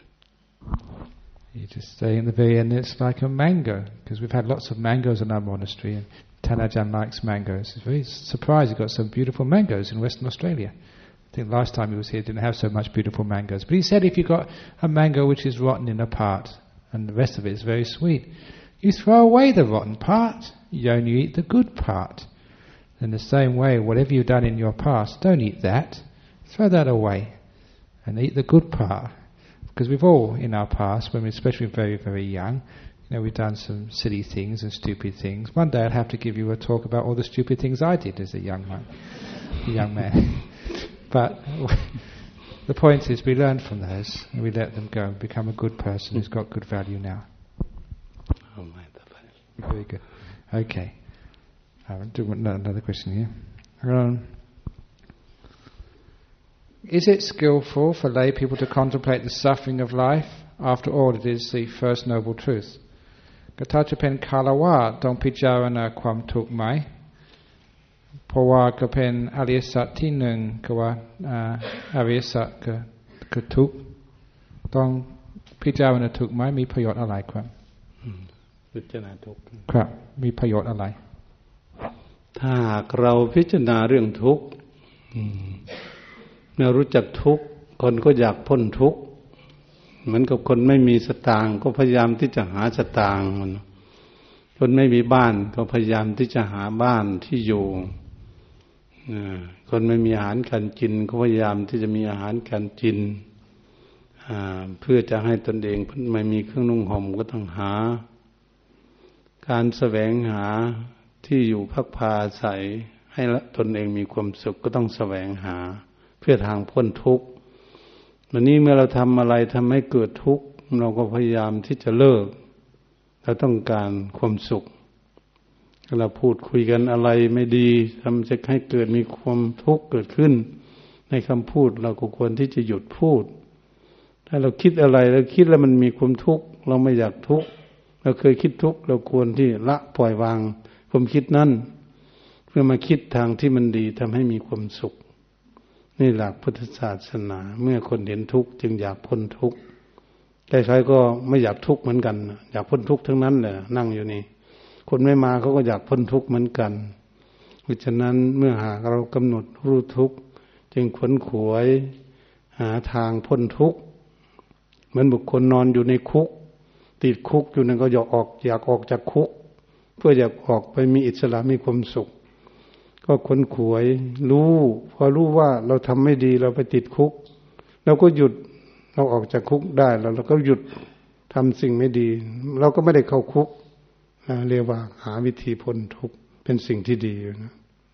You just say in the very end it's like a mango, because we've had lots of mangoes in our monastery, and Tanajan likes mangoes. He's very surprised he got some beautiful mangoes in Western Australia. I think last time he was here he didn't have so much beautiful mangoes. But he said if you got a mango which is rotten in a part and the rest of it is very sweet, you throw away the rotten part, you only eat the good part. In the same way, whatever you've done in your past, don't eat that. Throw that away and eat the good part. Because we've all, in our past, when we're especially very, very young, you know, we've done some silly things and stupid things. One day I'd have to give you a talk about all the stupid things I did as a young man. a young man. But the point is we learn from those and we let them go and become a good person who's got good value now. Very good. Okay. I'll do another question here. Um, Is it skillful for lay people to contemplate the suffering of life? After all, it is the first noble truth. ก็ถ้าจะเป็นคารวะต้องพิจารณาความทุกข์ไหมเพราะว่าก็เป็นอริยสัจที่หนึ่งก็ว่าอริยสัจก็คือทุกข์ต้องพิจารณาทุกข์ไหมมีประโยชน์อะไรครับพิจารณาทุกข์ครับมีประโยชน์อะไรถ้าเราพิจารณาเรื่องทุกข์เมื่อรู้จักทุกข์คนก็อยากพ้นทุกข์เหมือนกับคนไม่มีสตางค์ก็พยายามที่จะหาสตางค์คนไม่มีบ้านก็พยายามที่จะหาบ้านที่อยู่คนไม่มีอาหารการกินก็พยายามที่จะมีอาหารการกินเพื่อจะให้ตนเองไม่มีเครื่องนุ่งห่มก็ต้องหาการแสวงหาที่อยู่พักพาอาศัยให้ตนเองมีความสุขก็ต้องแสวงหาเพื่อทางพ้นทุกข์วันนี้เมื่อเราทำอะไรทำให้เกิดทุกข์เราก็พยายามที่จะเลิกเราต้องการความสุขเราพูดคุยกันอะไรไม่ดีทำจะให้เกิดมีความทุกข์เกิดขึ้นในคำพูดเราก็ควรที่จะหยุดพูดถ้าเราคิดอะไรเราคิดแล้วมันมีความทุกข์เราไม่อยากทุกข์เราเคยคิดทุกข์เราควรที่ละปล่อยวางความคิดนั้นเพื่อมาคิดทางที่มันดีทำให้มีความสุขนี่หลักพุทธศาสนาเมื่อคนเห็นทุกข์จึงอยากพ้นทุกข์ใครๆก็ไม่อยากทุกข์เหมือนกันอยากพ้นทุกข์ทั้งนั้นแหละนั่งอยู่นี่คนไม่มาเขาก็อยากพ้นทุกข์เหมือนกันเพราะฉะนั้นเมื่อหากเรากำหนดรู้ทุกข์จึงขวนขวายหาทางพ้นทุกข์เหมือนบุคคลนอนอยู่ในคุกติดคุกอยู่นั่นก็อยากออกอยากออกจากคุกเพื่ออยากออกไปมีอิสระมีความสุขก็ขวนขวายรู้พอรู้ว่าเราทำไม่ดีเราไปติดคุกเราก็หยุดเราออกจากคุกได้แล้วเราก็หยุดทำสิ่งไม่ดีเราก็ไม่ได้เข้าคุกเรียกว่าหาวิธีพ้นทุกข์เป็นสิ่งที่ดีนะ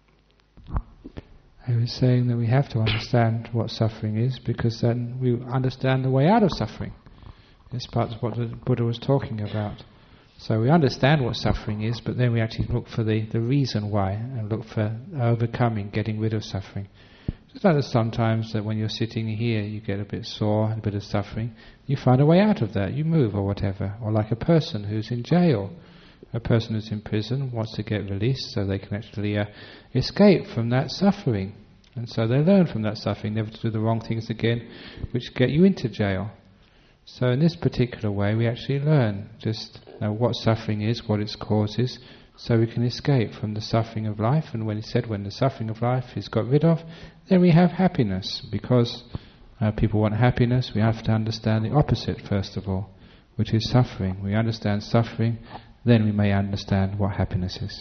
I was saying that we have to understand what suffering is, because then we understand the way out of suffering. It's part of what the Buddha was talking about. So we understand what suffering is, but then we actually look for the, the reason why, and look for overcoming, getting rid of suffering. Just like sometimes that when you're sitting here, you get a bit sore, a bit of suffering, you find a way out of that, you move or whatever. Or like a person who's in jail. A person who's in prison wants to get released so they can actually uh, escape from that suffering. And so they learn from that suffering never to do the wrong things again, which get you into jail. So in this particular way we actually learn just know what suffering is, what its cause is, so we can escape from the suffering of life. And when he said when the suffering of life is got rid of, then we have happiness. Because uh, people want happiness, we have to understand the opposite first of all, which is suffering. We understand suffering, then we may understand what happiness is.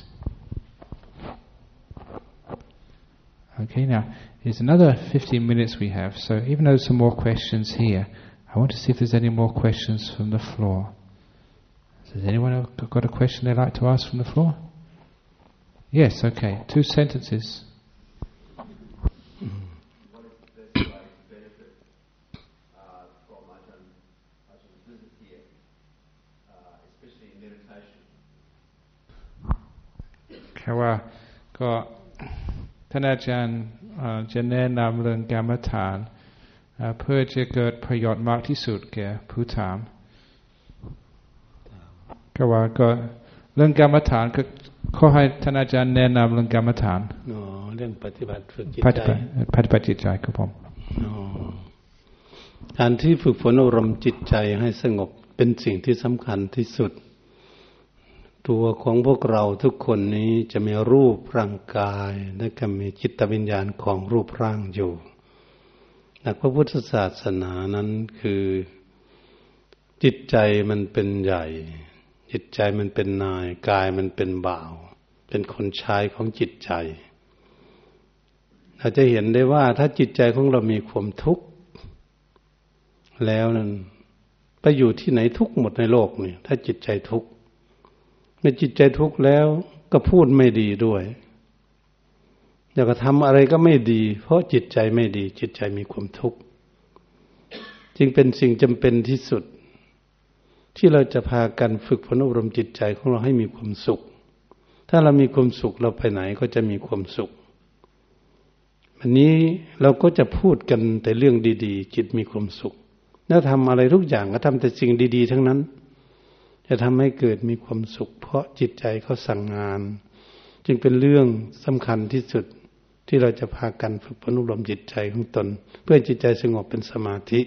Okay, now there's another fifteen minutes we have, so even though there's some more questions here, I want to see if there's any more questions from the floor. Has anyone got a question they'd like to ask from the floor? Yes, okay, two sentences. What is the best way to benefit uh, from Ajahn, Ajah's visit here, uh, especially in meditation? คือว่าก็ท่านอาจารย์จะแนะนำเรื่องกรรมฐานเพื่อจะเกิดประโยชน์มากที่สุดแก่ผู้ถามก็ว่าก็เรื่องกรรมฐานก็ขอให้ท่านอาจารย์แนะนำเรื่องกรรมฐานอ๋อเรื่องปฏิบัติฝึกจิตใจปฏิบัติจิตใจครับผมอ๋อการที่ฝึกฝนอารมณ์จิตใจให้สงบเป็นสิ่งที่สำคัญที่สุดตัวของพวกเราทุกคนนี้จะมีรูปร่างกายและก็มีจิตวิญญาณของรูปร่างอยู่หลักพระพุทธศาสนานั้นคือจิตใจมันเป็นใหญ่จิตใจมันเป็นนายกายมันเป็นบ่าวเป็นคนใช้ของจิตใจเราจะเห็นได้ว่าถ้าจิตใจของเรามีความทุกข์แล้วนั้นไปอยู่ที่ไหนทุกข์หมดในโลกนี่ถ้าจิตใจทุกข์เมื่อจิตใจทุกข์แล้วก็พูดไม่ดีด้วยอยากจะทำอะไรก็ไม่ดีเพราะจิตใจไม่ดีจิตใจมีความทุกข์จึงเป็นสิ่งจำเป็นที่สุดที่เราจะพากันฝึกฝนอบรมจิตใจของเราให้มีความสุขถ้าเรามีความสุขเราไปไหนก็จะมีความสุขวันนี้เราก็จะพูดกันแต่เรื่องดีๆจิตมีความสุขแล้วทำอะไรทุกอย่างก็ทำแต่สิ่งดีๆทั้งนั้นจะทำให้เกิดมีความสุขเพราะจิตใจเขาสั่งงานจึงเป็นเรื่องสำคัญที่สุดที่เราจะพากันฝึกฝนอบรมจิตใจของตนเพื่อจิตใจสงบเป็นสมาธิ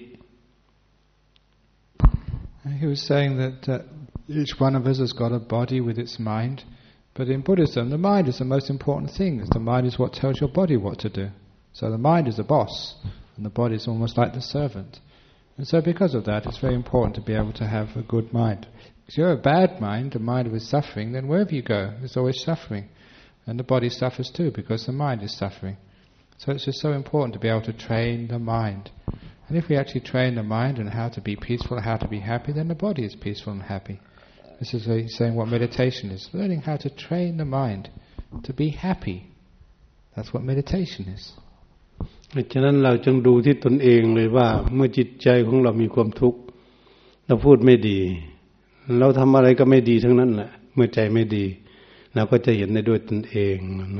He was saying that uh, each one of us has got a body with its mind, but in Buddhism the mind is the most important thing. The mind is what tells your body what to do. So the mind is the boss and the body is almost like the servant. And so because of that it's very important to be able to have a good mind. If you have a bad mind, a mind with suffering, then wherever you go there's always suffering. And the body suffers too because the mind is suffering. So it's just so important to be able to train the mind. And if we actually train the mind on how to be peaceful, how to be happy, then the body is peaceful and happy. This is saying what meditation is. Learning how to train the mind to be happy. That's what meditation is. ฉะนั้นเราจึงดูที่ตนเองเลยว่าเมื่อจิตใจของเรามีความทุกข์เราพูดไม่ดีเราทำอะไรก็ไม่ดีทั้งนั้นแหละเมื่อใจไม่ดีเราก็จะเห็นได้ด้วยตนเองนะ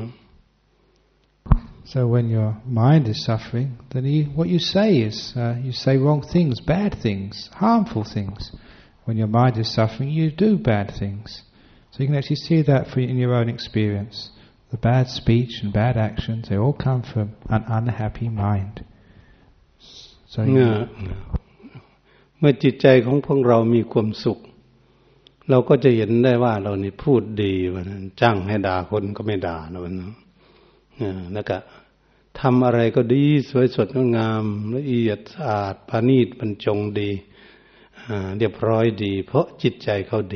So when your mind is suffering, then you, what you say is uh, you say wrong things, bad things, harmful things. When your mind is suffering, you do bad things. So you can actually see that for in your own experience. The bad speech and bad actions, they all come from an unhappy mind. So เมื่อจิตใจของพวกเรามีความสุขเราก็จะเห็นได้ว่าเรานี่พูดดีว่านั้นจ้างให้ด่าคนก็ไม่ด่านะวันนั้นแล้วก็ทำอะไรก็ดีสวยสดงามละเอียดสะอาดประณีตบรรจงดีเรียบร้อยดีเพราะจิตใจเขาดี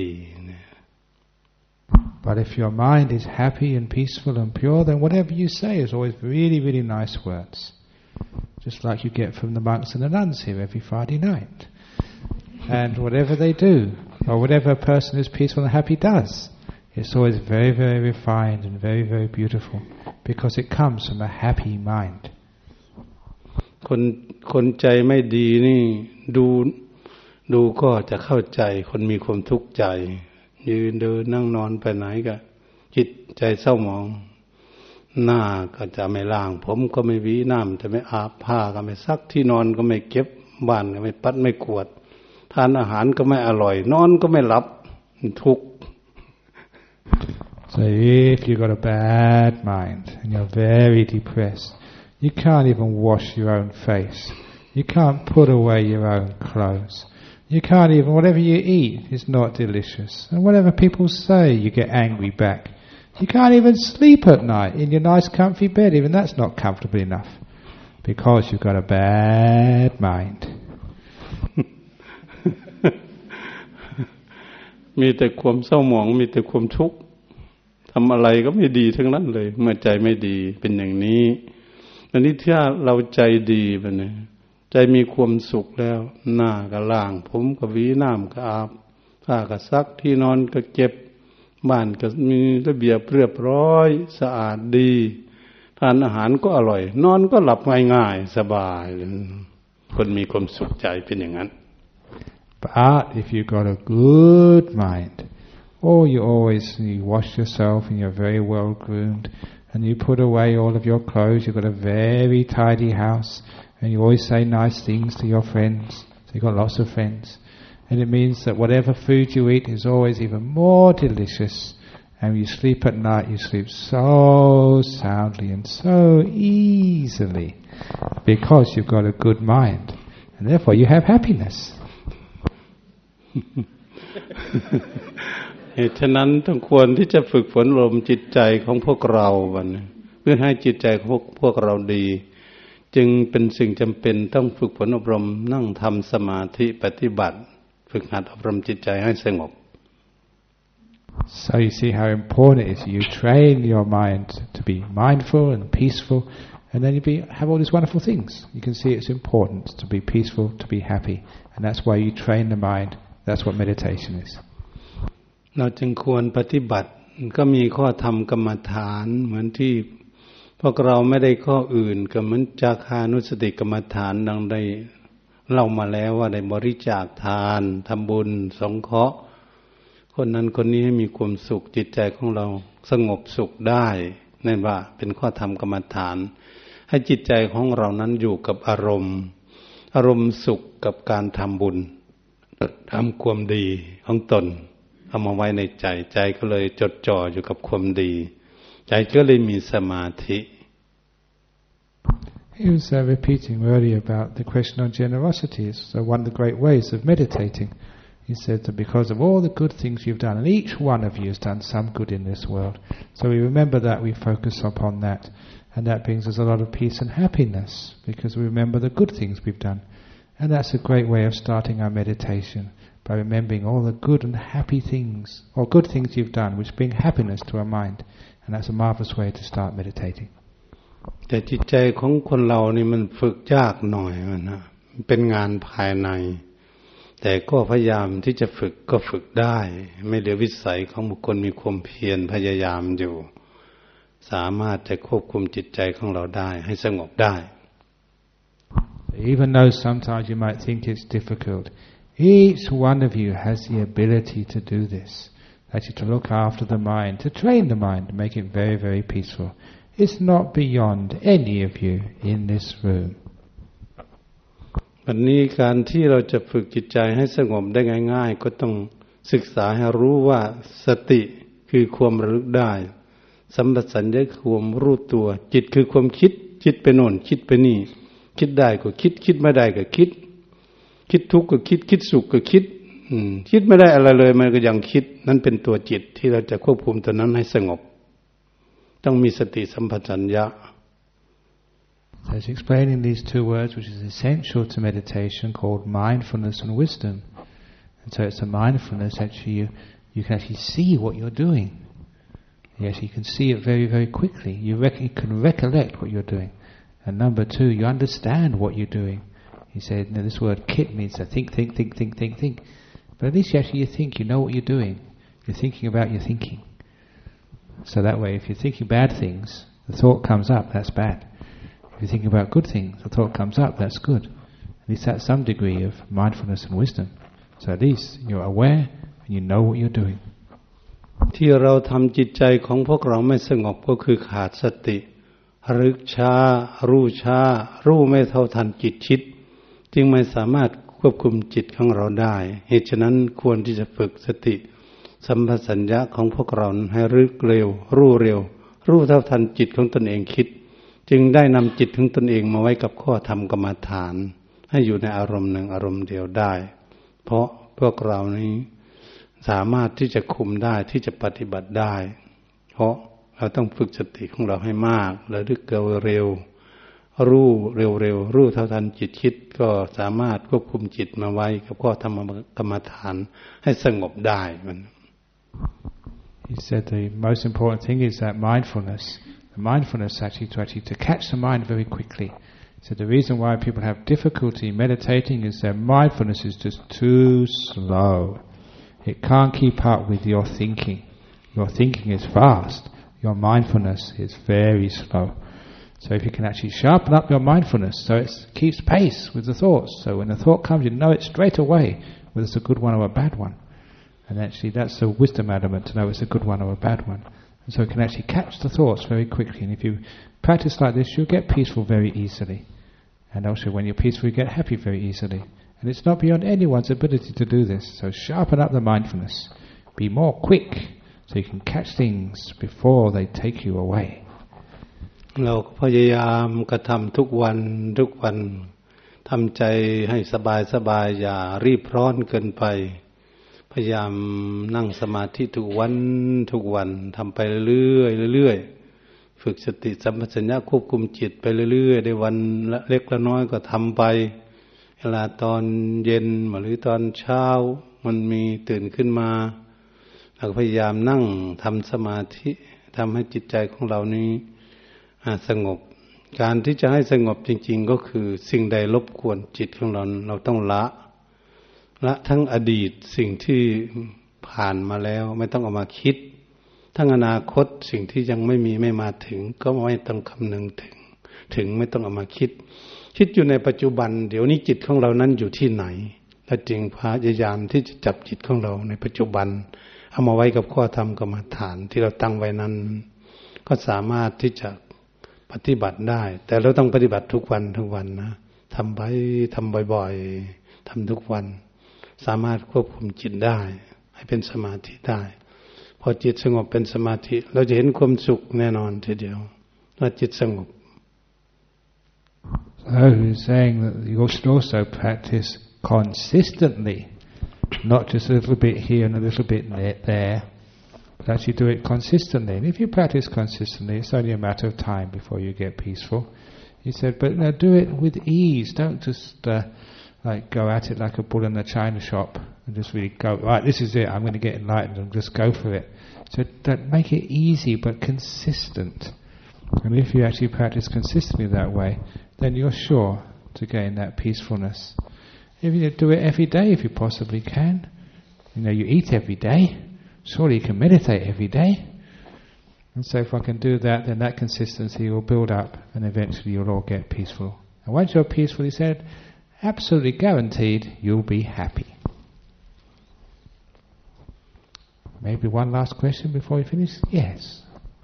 But if your mind is happy and peaceful and pure, then whatever you say is always really, really nice words. Just like you get from the monks and the nuns here every Friday night. and whatever they do, or whatever a person who's peaceful and happy does, it's always very, very refined and very, very beautiful, because it comes from a happy mind. คนคนใจไม่ดีนี่ดูดูก็จะเข้าใจคนมีความทุกข์ใจยืนเดินนั่งนอนไปไหนก็จิตใจเศร้าหมองหน้าก็จะไม่ล้างผมก็ไม่หวีน้ำจะไม่อาบผ้าก็ไม่ซักที่นอนก็ไม่เก็บบ้านก็ไม่ปัดไม่กวาดทานอาหารก็ไม่อร่อยนอนก็ไม่หลับทุกข์ So if you've got a bad mind and you're very depressed, you can't even wash your own face, you can't put away your own clothes, you can't even, whatever you eat is not delicious, and whatever people say you get angry back. You can't even sleep at night in your nice comfy bed, even that's not comfortable enough, because you've got a bad mind. มีแต่ความเศร้าหมองมีแต่ความทุกข์ทำอะไรก็ไม่ดีทั้งนั้นเลยเมื่อใจไม่ดีเป็นอย่างนี้อันนี้ถ้าเราใจดีแบบนี้ใจมีความสุขแล้วหน้าก็ล้างผมก็หวีน้ำก็อาบผ้าก็ซักที่นอนก็เก็บบ้านก็มีระเบียบเรียบร้อยสะอาดดีทานอาหารก็อร่อยนอนก็หลับง่ายๆสบายคนมีความสุขใจเป็นอย่างนั้น But if you've got a good mind, or you always you wash yourself and you're very well groomed, and you put away all of your clothes, you've got a very tidy house, and you always say nice things to your friends, so you've got lots of friends, and it means that whatever food you eat is always even more delicious, and when you sleep at night, you sleep so soundly and so easily, because you've got a good mind, and therefore you have happiness. เหตุฉะนั้นต้องควรที่จะฝึกฝนอบรมจิตใจของพวกเราวันเพื่อให้จิตใจของพวกพวกเราดีจึงเป็นสิ่งจำเป็นต้องฝึกฝนอบรมนั่งทำสมาธิปฏิบัติฝึกหัดอบรมจิตใจให้สงบ So you see how important it is you train your mind to be mindful and peaceful, and then you be, have all these wonderful things. You can see it's important to be peaceful, to be happy, and that's why you train the mind.That's what meditation is. เราจึงควรปฏิบัติก็มีข้อธรรมกรรมฐานเหมือนที่พวกเราไม่ได้ข้ออื่นก็เหมือนจาคานุสติกรรมฐานดังได้เล่ามาแล้วว่าได้บริจาคทานทำบุญสงเคราะห์คนนั้นคนนี้ให้มีความสุขจิตใจของเราสงบสุขได้นั่นว่าเป็นข้อธรรมกรรมฐานให้จิตใจของเรานั้นอยู่กับอารมณ์อารมณ์สุขกับการทำบุญทำความดีของตนเอามาไว้ในใจใจก็เลยจดจ่ออยู่กับความดีใจก็เลยมีสมาธิ He was uh, repeating earlier about the question on generosity. It's uh, one of the great ways of meditating. He said that because of all the good things you've done, and each one of you has done some good in this world, so we remember that, we focus upon that, and that brings us a lot of peace and happiness because we remember the good things we've done.And that's a great way of starting our meditation, by remembering all the good and happy things, or good things you've done, which bring happiness to our mind. And that's a marvelous way to start meditating. แต่จิตใจของคนเรานี่มันฝึกยากหน่อยนะเป็นงานภายในแต่ก็พยายามที่จะฝึกก็ฝึกได้ไม่เหลือวิสัยของบุคคลมีความเพียรพยายามอยู่สามารถจะควบคุมจิตใจของเราได้ให้สงบได้ Even though sometimes you might think it's difficult, each one of you has the ability to do this. Actually, to look after the mind, to train the mind, to make it very, very peaceful. It's not beyond any of you in this room. วันนี้การที่เราจะฝึกจิตใจให้สงบได้ง่ายๆก็ต้องศึกษาให้รู้ว่าสติคือความระลึกได้สัมปชัญญะคือความรู้ตัวจิตคือความคิดคิดไปโน่นคิดไปนี่คิดได้ก็คิดคิดไม่ได้ก็คิดคิดทุกข์ก็คิดคิดสุขก็คิดคิดไม่ได้อะไรเลยมันก็ยังคิดนั่นเป็นตัวจิตที่เราจะควบคุมตัวนั้นให้สงบต้องมีสติสัมปชัญญะ So he's explaining these two words which is essential to meditation called mindfulness and wisdom. And so it's a mindfulness actually you, you can actually see what you're doing. Yes, you can see it very, very quickly. You, rec- you can recollect what you're doing. And number two, you understand what you're doing. He said, no, this word kit means to think, think, think, think, think, think. But at least you actually you think, you know what you're doing. You're thinking about your thinking. So that way, if you're thinking bad things, the thought comes up, that's bad. If you're thinking about good things, the thought comes up, that's good. At least that's some degree of mindfulness and wisdom. So at least you're aware and you know what you're doing. ที่เราทำจิตใจของพวกเราไม่สงบก็คือขาดสติรึกช้ารู้ช้ารู้ไม่เท่าทันจิตคิดจึงไม่สามารถควบคุมจิตของเราได้เหตุฉะนั้นควรที่จะฝึกสติสัมปชัญญะของพวกเราให้รึกเร็วรู้เร็วรู้เท่าทันจิตของตนเองคิดจึงได้นำจิตของตนเองมาไว้กับข้อธรรมกรรมฐานให้อยู่ในอารมณ์หนึ่งอารมณ์เดียวได้เพราะพวกเรานี้สามารถที่จะคุมได้ที่จะปฏิบัติได้เพราะเราต้องฝึกสติของเราให้มากระลึกเร็วๆรู้เร็วๆรู้เท่าทันจิตคิดก็สามารถควบคุมจิตมาไว้กับข้อธรรมกรรมฐานให้สงบได้มัน He said the most important thing is that mindfulness. The mindfulness actually to actually to catch the mind very quickly. So the reason why people have difficulty meditating is their mindfulness is just too slow. It can't keep up with your thinking. Your thinking is fast. Your mindfulness is very slow. So if you can actually sharpen up your mindfulness so it keeps pace with the thoughts. So when the thought comes, you know it straight away whether it's a good one or a bad one. And actually that's the wisdom element, to know it's a good one or a bad one. And so you can actually catch the thoughts very quickly. And if you practice like this, you'll get peaceful very easily. And also when you're peaceful, you get happy very easily. And it's not beyond anyone's ability to do this. So sharpen up the mindfulness. Be more quick so you can catch things before they take you away. เราพยายามกระทำทุกวันทุกวันทำใจให้สบายสบายอย่ารีบร้อนเกินไปพยายามนั่งสมาธิทุกวันทุกวันทำไปเรื่อยๆเรื่อยๆฝึกสติสัมปชัญญะควบคุมจิตไปเรื่อยๆในวันละเล็กละน้อยก็ทำไปเวลาตอนเย็นหรือตอนเช้ามันมีตื่นขึ้นมาเราพยายามนั่งทำสมาธิทำให้จิตใจของเรานี้สงบการที่จะให้สงบจริงๆก็คือสิ่งใดรบกวนจิตของเราเราต้องละละทั้งอดีตสิ่งที่ผ่านมาแล้วไม่ต้องเอามาคิดทั้งอนาคตสิ่งที่ยังไม่มีไม่มาถึงก็ไม่ต้องคำนึงถึงถึงไม่ต้องเอามาคิดคิดอยู่ในปัจจุบันเดี๋ยวนี้จิตของเรานั้นอยู่ที่ไหนและจึงพยายามที่จะจับจิตของเราในปัจจุบันเอามาไว้กับข้อธรรมกรรมฐานที่เราตั้งไว้นั้นก็สามารถที่จะปฏิบัติได้แต่เราต้องปฏิบัติทุกวันทุกวันนะทำไปทำบ่อยๆทำทุกวันสามารถควบคุมจิตได้ให้เป็นสมาธิได้พอจิตสงบเป็นสมาธิเราจะเห็นความสุขแน่นอนทีเดียวว่าจิตสงบ So he's saying that you should also practice consistently, not just a little bit here and a little bit there, but actually do it consistently. And if you practice consistently, it's only a matter of time before you get peaceful. He said, but no, do it with ease. Don't just uh, like go at it like a bull in a china shop and just really go, right, this is it, I'm going to get enlightened, and just go for it. So don't make it easy but consistent. And if you actually practice consistently that way, then you're sure to gain that peacefulness. If you do it every day, if you possibly can, you know, you eat every day, surely you can meditate every day. And so if I can do that, then that consistency will build up and eventually you'll all get peaceful. And once you're peaceful, he said, absolutely guaranteed you'll be happy. Maybe one last question before we finish? Yes.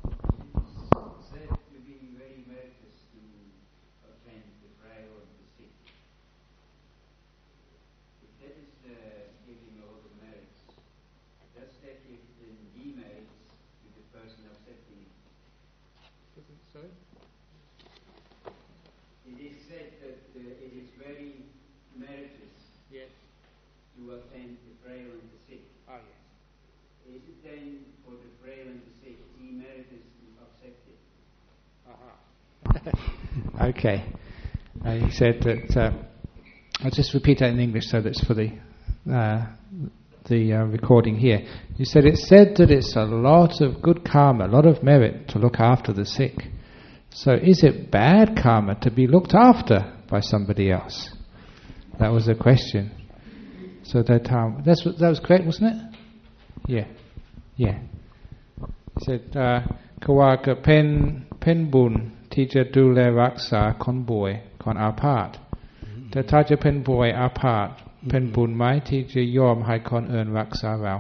Okay. Uh, he said that, uh, I'll just repeat that in English so that's for the uh, the uh, recording here. He said it's said that it's a lot of good karma, a lot of merit to look after the sick. So is it bad karma to be looked after by somebody else? That was the question. So that time, that's that was correct, wasn't it? Yeah, yeah. He said, "Kawaka pen pen bun ที่จะดูแลรักษาคนป่วยคนอาพาธแต่ถ้าจะเป็นป่วยอาพาธเป็นบุญไหมที่จะยอมให้คนอื่นรักษาเรา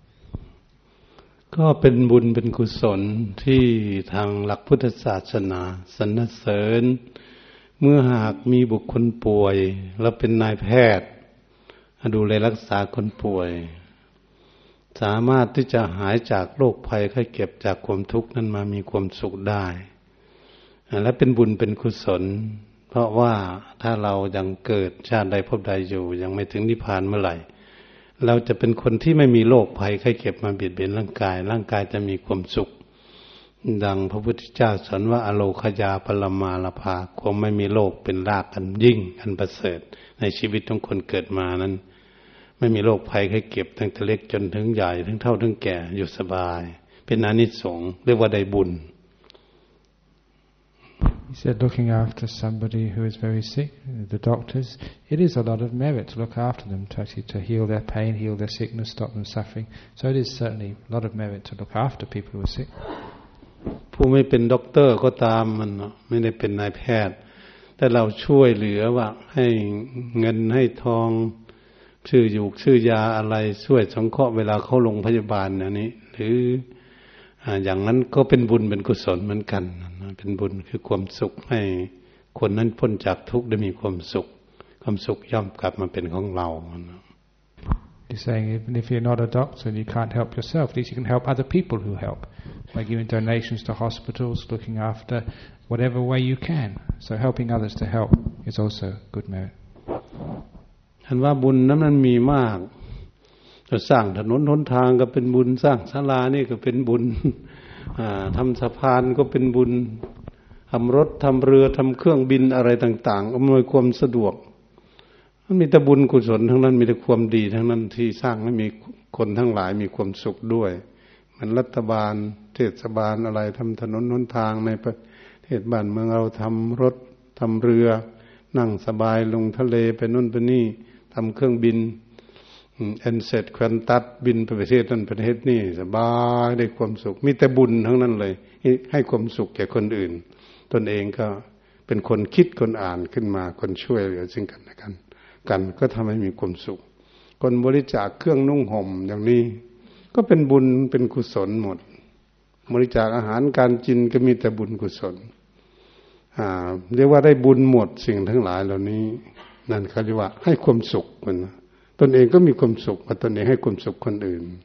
ก็เป็นบุญเป็นกุศลที่ทางหลักพุทธศาสนาสรรเสริญเมื่อหากมีบุคคลป่วยแล้วเป็นนายแพทย์ดูแลรักษาคนป่วยสามารถที่จะหายจากโรคภัยไข้เจ็บจากความทุกข์นั้นมามีความสุขได้และเป็นบุญเป็นกุศลเพราะว่าถ้าเรายังเกิดชาติใดพบใดอยู่ยังไม่ถึงนิพพานเมื่อไหร่เราจะเป็นคนที่ไม่มีโรคภัยไข้เจ็บมาเบียดเบียนร่างกายร่างกายจะมีความสุขดังพระพุทธเจ้าสอนว่าอโลคยาปรมาลภาความไม่มีโรคเป็นรากอันยิ่งอันประเสริฐในชีวิตของคนเกิดมานั้นไม่มีโรคภัยไข้เจ็บตั้งแต่เล็กจนถึงใหญ่ทั้งเฒ่าทั้งแก่อยู่สบายเป็นอานิสงส์เรียกว่าได้บุญ He said looking after somebody who is very sick, the doctors, it is a lot of merit to look after them, to actually to heal their pain, heal their sickness, stop them suffering. So it is certainly a lot of merit to look after people who are sick. ผู้ไม่เป็นด็อกเตอร์ก็ตามมันไม่ได้เป็นนายแพทย์แต่เราช่วยเหลือว่าให้เงินให้ทองชื่ออยู่ชื่อยาอะไรช่วยสงเคราะห์เวลาเขาโรงพยาบาลอย่างนี้หรืออย่างนั้นก็เป็นบุญเป็นกุศลเหมือนกันเป็นบุญคือความสุขให้คนนั้นพ้นจากทุกข์ได้มีความสุขความสุขย่อมกลับมาเป็นของเรา He's saying even if you're not a doctor and you can't help yourself, at least you can help other people who help by giving donations to hospitals, looking after whatever way you can. So helping others to help is also good merit. ท่านว่าบุญนั้นมันมีมากจะสร้างถนนหนทางก็เป็นบุญสร้างศาลานี่ก็เป็นบุญทำสะพานก็เป็นบุญทำรถทำเรือทำเครื่องบินอะไรต่างๆอำนวยความสะดวกมันมีแต่บุญกุศลทั้งนั้นมีแต่ความดีทั้งนั้นที่สร้างให้มีคนทั้งหลายมีความสุขด้วยเหมือนรัฐบาลเทศบาลอะไรทำถนนหนทางในประเทศบ้านเมืองเราทำรถทำเรือนั่งสบายลงทะเลไปนู่นไปนี่ทำเครื่องบินเอ็นเซตควันตัดบินไปประเทศนั้นประเทศนี้สบายได้ความสุขมีแต่บุญทั้งนั้นเลยให้ความสุขแก่คนอื่นตนเองก็เป็นคนคิดคนอ่านขึ้นมาคนช่วยเหลือซึ่งกันและกันกันก็ทำให้มีความสุขคนบริจาคเครื่องนุ่งห่มอย่างนี้ก็เป็นบุญเป็นกุศลหมดบริจาคอาหารการกินก็มีแต่บุญกุศลอ่าเรียกว่าได้บุญหมดสิ่งทั้งหลายเหล่านี้นั่นเขาเรียกว่าให้ความสุขมันตนเองก็มีความสุขมาตนเองให้ความสุขคนอื่น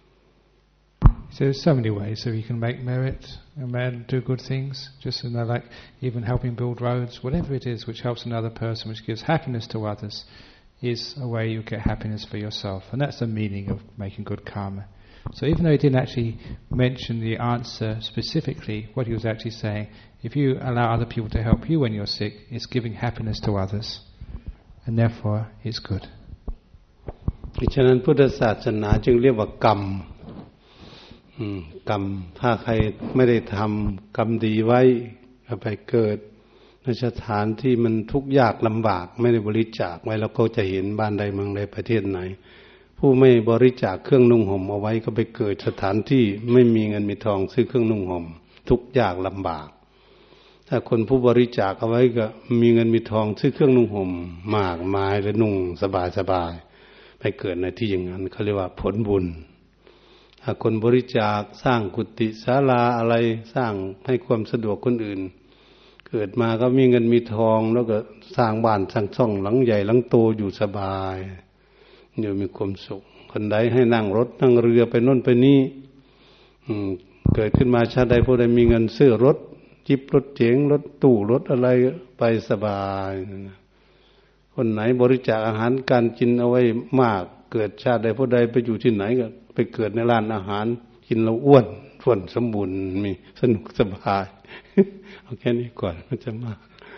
So there's so many ways that we can make merit and man do good things. Just you know, like even helping build roads, whatever it is which helps another person, which gives happiness to others, is a way you get happiness for yourself, and that's the meaning of making good karma. So even though he didn't actually mention the answer specifically, what he was actually saying, if you allow other people to help you when you're sick, it's giving happiness to others, and therefore it's good. ฉะนั้นพุทธศาสนาจึงเรียกว่ากรรมกรรมถ้าใครไม่ได้ทำกรรมดีไว้ก็ไปเกิดในสถานที่มันทุกข์ยากลำบากไม่ได้บริจาคไว้แล้วก็จะเห็นบ้านใดเมืองใดประเทศไหนผู้ไม่บริจาคเครื่องนุ่งห่มเอาไว้ก็ไปเกิดสถานที่ไม่มีเงินมีทองซื้อเครื่องนุ่งห่มทุกข์ยากลำบากถ้าคนผู้บริจาคเอาไว้ก็มีเงินมีทองซื้อเครื่องนุ่งห่มมากมายและนุ่งสบายๆไปเกิดในที่อย่างนั้นเขาเรียกว่าผลบุญถ้าคนบริจาคสร้างกุฏิศาลาอะไรสร้างให้ความสะดวกคนอื่นเกิดมาก็มีเงินมีทองแล้วก็สร้างบ้านสร้างช่องหลังใหญ่หลังโตอยู่สบายอยู่มีความสุขคนใดให้นั่งรถนั่งเรือไปโน่นไปนี่เกิดขึ้นมาชาติใดผู้ใดมีเงินซื้อรถจิบรถเจ๋งรถตู้รถอะไรไปสบายคนไหนบริจาคอาหารการกินเอาไว้มากเกิดชาติใดผู้ใดไปอยู่ที่ไหนก็ไปเกิดในร้านอาหารกินแล้วอ้วนท้วนสมบูรณ์มีสนุกสบายเอาแค่นี้ก่อนมันจะมาก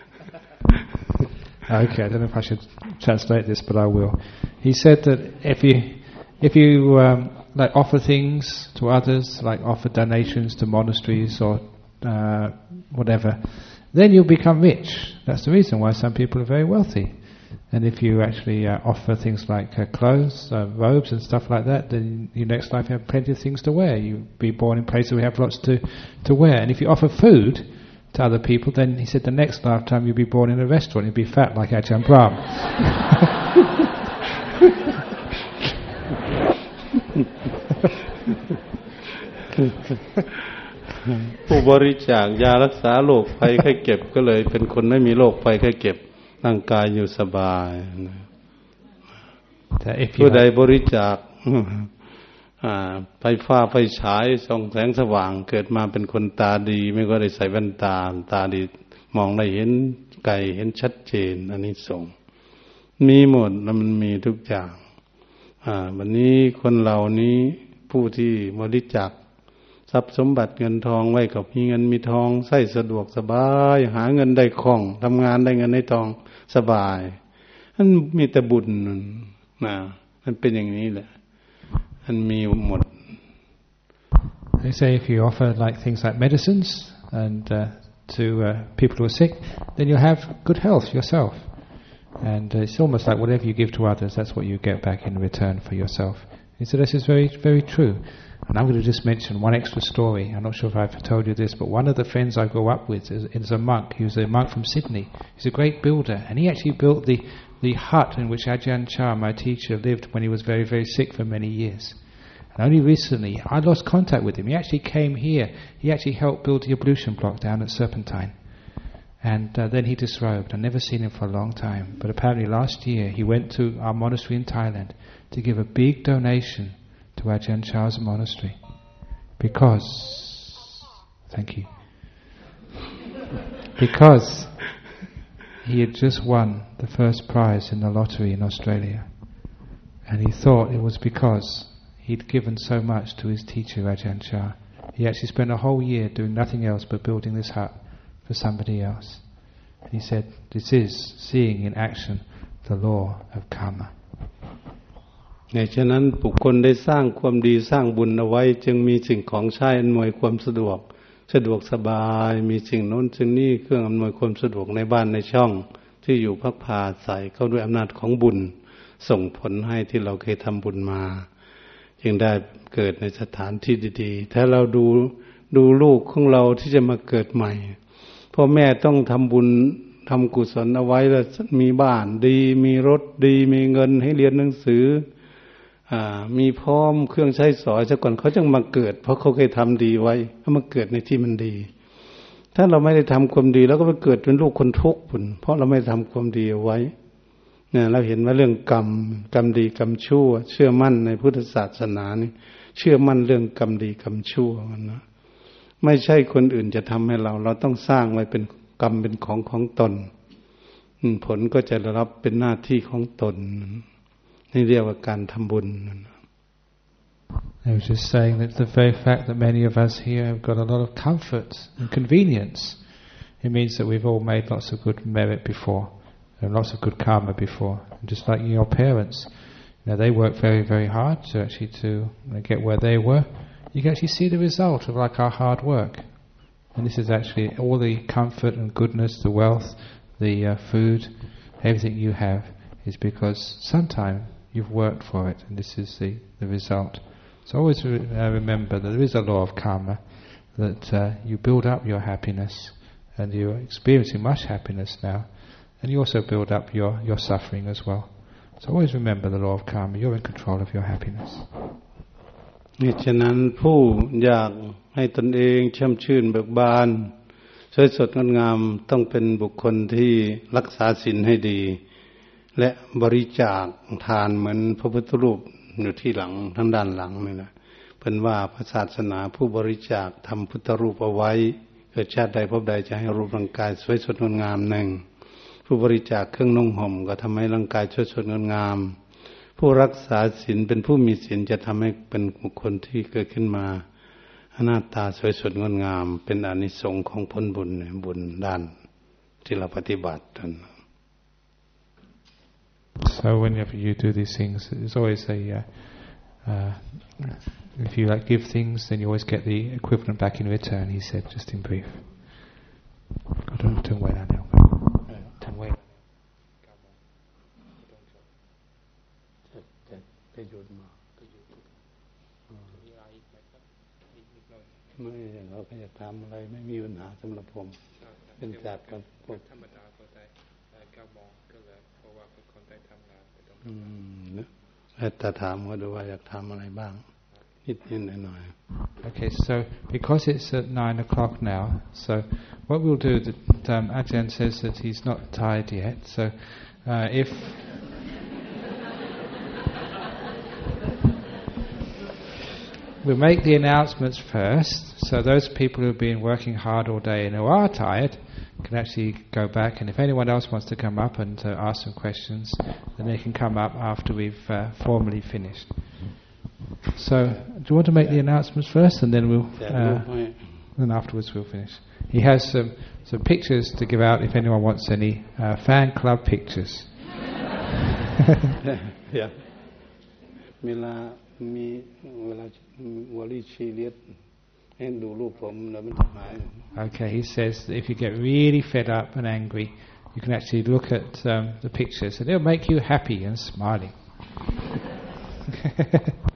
Okay, I don't know if I should translate this, but I will. He said that if you if you um, like offer things to others, like offer donations to monasteries or uh, whatever, then you'll become rich. That's the reason why some people are very wealthy. And if you actually uh, offer things like uh, clothes, uh, robes and stuff like that, then your next life you have plenty of things to wear. You'll be born in places where you have lots to, to wear. And if you offer food to other people, then he said the next lifetime you'll be born in a restaurant. You'll be fat like Ajahn Brahm. ผู้บริจาคยารักษาโรคภัยไข้เจ็บก็เลยเป็นคนไม่มีโรคภัยไข้เจ็บร่างกายอยู่สบายผู้ใดบริจาคไฟฟ้าไฟฉายส่องแสงสว่างเกิดมาเป็นคนตาดีไม่ก็ได้ใส่แว่นตาตาดีมองได้เห็นไกลเห็นชัดเจนอันนี้ส่งมีหมดแล้วมันมีทุกอย่างวันนี้คนเหล่านี้ผู้ที่บริจาคทรัพย์สมบัติเงินทองไว้กับมีเงินมีทองใช้สะดวกสบายหาเงินได้คล่องทำงานได้เงินได้ทองสบายมันมีแต่บุญนะมันเป็นอย่างนี้แหละมันมีหมด They say if you offer like things like medicines and uh, to uh, people who are sick, then you'll have good health yourself. And uh, it's almost like whatever you give to others, that's what you get back in return for yourself. He said this is very, very true. And I'm going to just mention one extra story. I'm not sure if I've told you this, but one of the friends I grew up with is, is a monk. He was a monk from Sydney. He's a great builder. And he actually built the, the hut in which Ajahn Chah, my teacher, lived when he was very, very sick for many years. And only recently, I lost contact with him. He actually came here. He actually helped build the ablution block down at Serpentine. And uh, then he disrobed. I've never seen him for a long time. But apparently last year, he went to our monastery in Thailand to give a big donation to Ajahn Chah's monastery. Because, thank you, because he had just won the first prize in the lottery in Australia. And he thought it was because he'd given so much to his teacher Ajahn Chah. He actually spent a whole year doing nothing else but building this hut for somebody else. And he said, this is seeing in action the law of karma. ในฉะนั้นบุคคลได้สร้างความดีสร้างบุญเอาไว้จึงมีสิ่งของใช้อำนวยความสะดวกสะดวกสบายมีสิ่งโน้นสิ่งนี้เครื่องอำนวยความสะดวกในบ้านในช่องที่อยู่พักพาอาศัยเข้าด้วยอำนาจของบุญส่งผลให้ที่เราเคยทำบุญมาจึงได้เกิดในสถานที่ดีๆถ้าเราดูดูลูกของเราที่จะมาเกิดใหม่พ่อแม่ต้องทำบุญทำกุศลเอาไว้แล้วมีบ้านดีมีรถดีมีเงินให้เรียนหนังสือมีพร้อมเครื่องใช้สอยซะก่อนเขาจึงมาเกิดเพราะเขาเคยทำดีไว้เขามาเกิดในที่มันดีถ้าเราไม่ได้ทำความดีแล้วก็ไปเกิดเป็นลูกคนทุกข์ผุนเพราะเราไม่ทำความดีเอาไว้เนี่ยเราเห็นว่าเรื่องกรรมกรรมดีกรรมชั่วเชื่อมั่นในพุทธศาสนานี่เชื่อมั่นเรื่องกรรมดีกรรมชั่วมันนะไม่ใช่คนอื่นจะทำให้เราเราต้องสร้างไว้เป็นกรรมเป็นของของตนผลก็จะรับเป็นหน้าที่ของตนนี่เรียกว่าการทำบุญ I was just saying that the very fact that many of us here have got a lot of comfort and convenience, it means that we've all made lots of good merit before, and lots of good karma before. And just like your parents, you know, they worked very, very hard to actually to you know, get where they were. You can actually see the result of like our hard work. And this is actually all the comfort and goodness, the wealth, the uh, food, everything you have is because sometime you've worked for it, and this is the, the result. So always re- uh, remember that there is a law of karma, that uh, you build up your happiness, and you're experiencing much happiness now, and you also build up your, your suffering as well. So always remember the law of karma, you're in control of your happiness. ฉะนั้นผู้อยากให้ตนเองช่ำชื่นเบิกบานสวยสดงดงามต้องเป็นบุคคลที่รักษาศีลให้ดีและบริจาคทานเหมือนพระพุทธรูปอยู่ที่หลังทางด้านหลังนี่นะเป็นว่าพระศาสนาผู้บริจาคทำพุทธรูปเอาไว้เกิดชาติใดพบใดจะให้รูปร่างกายสวยสดงดงามหนึ่งผู้บริจาคเครื่องนุ่งห่มก็ทำให้ร่างกายสวยสดงดงามผู้รักษาศีลเป็นผู้มีศีลจะทำให้เป็นบุคคลที่เกิดขึ้นมาหน้าตาสวยสดงดงามเป็นอานิสงส์ของผลบุญบุญด้านที่เราปฏิบัติกัน So whenever you do these things, there's always a, uh, uh, if you like give things, then you always get the equivalent back in return, he said, just in brief. ำอะไรไม่มีปัญหาสำหรับผมเป็นจากกับพวกธรรมดาก็ได้เก้าโมงก็เลยเพราะว่าเป็นคนได้ทำงานไปตรงอืมแต่ถามเขาดูว่าอยากทำอะไรบ้างนิดนิดหน่อยหน่อย Okay, so because it's at nine o'clock now, so what we'll do, that um, Ajahn says that he's not tired yet, so uh, if we'll make the announcements first, so those people who've been working hard all day and who are tired can actually go back, and if anyone else wants to come up and uh, ask some questions, then they can come up after we've uh, formally finished. So, do you want to make the announcements first, and then we'll, uh, then afterwards we'll finish. He has some some pictures to give out if anyone wants any uh, fan club pictures. Yeah. เวลามีเวลา worry serious ให้ดูรูปผมแล้วมันจะหาย Okay, he says that if you get really fed up and angry, you can actually look at um, the pictures, and it'll make you happy and smiling.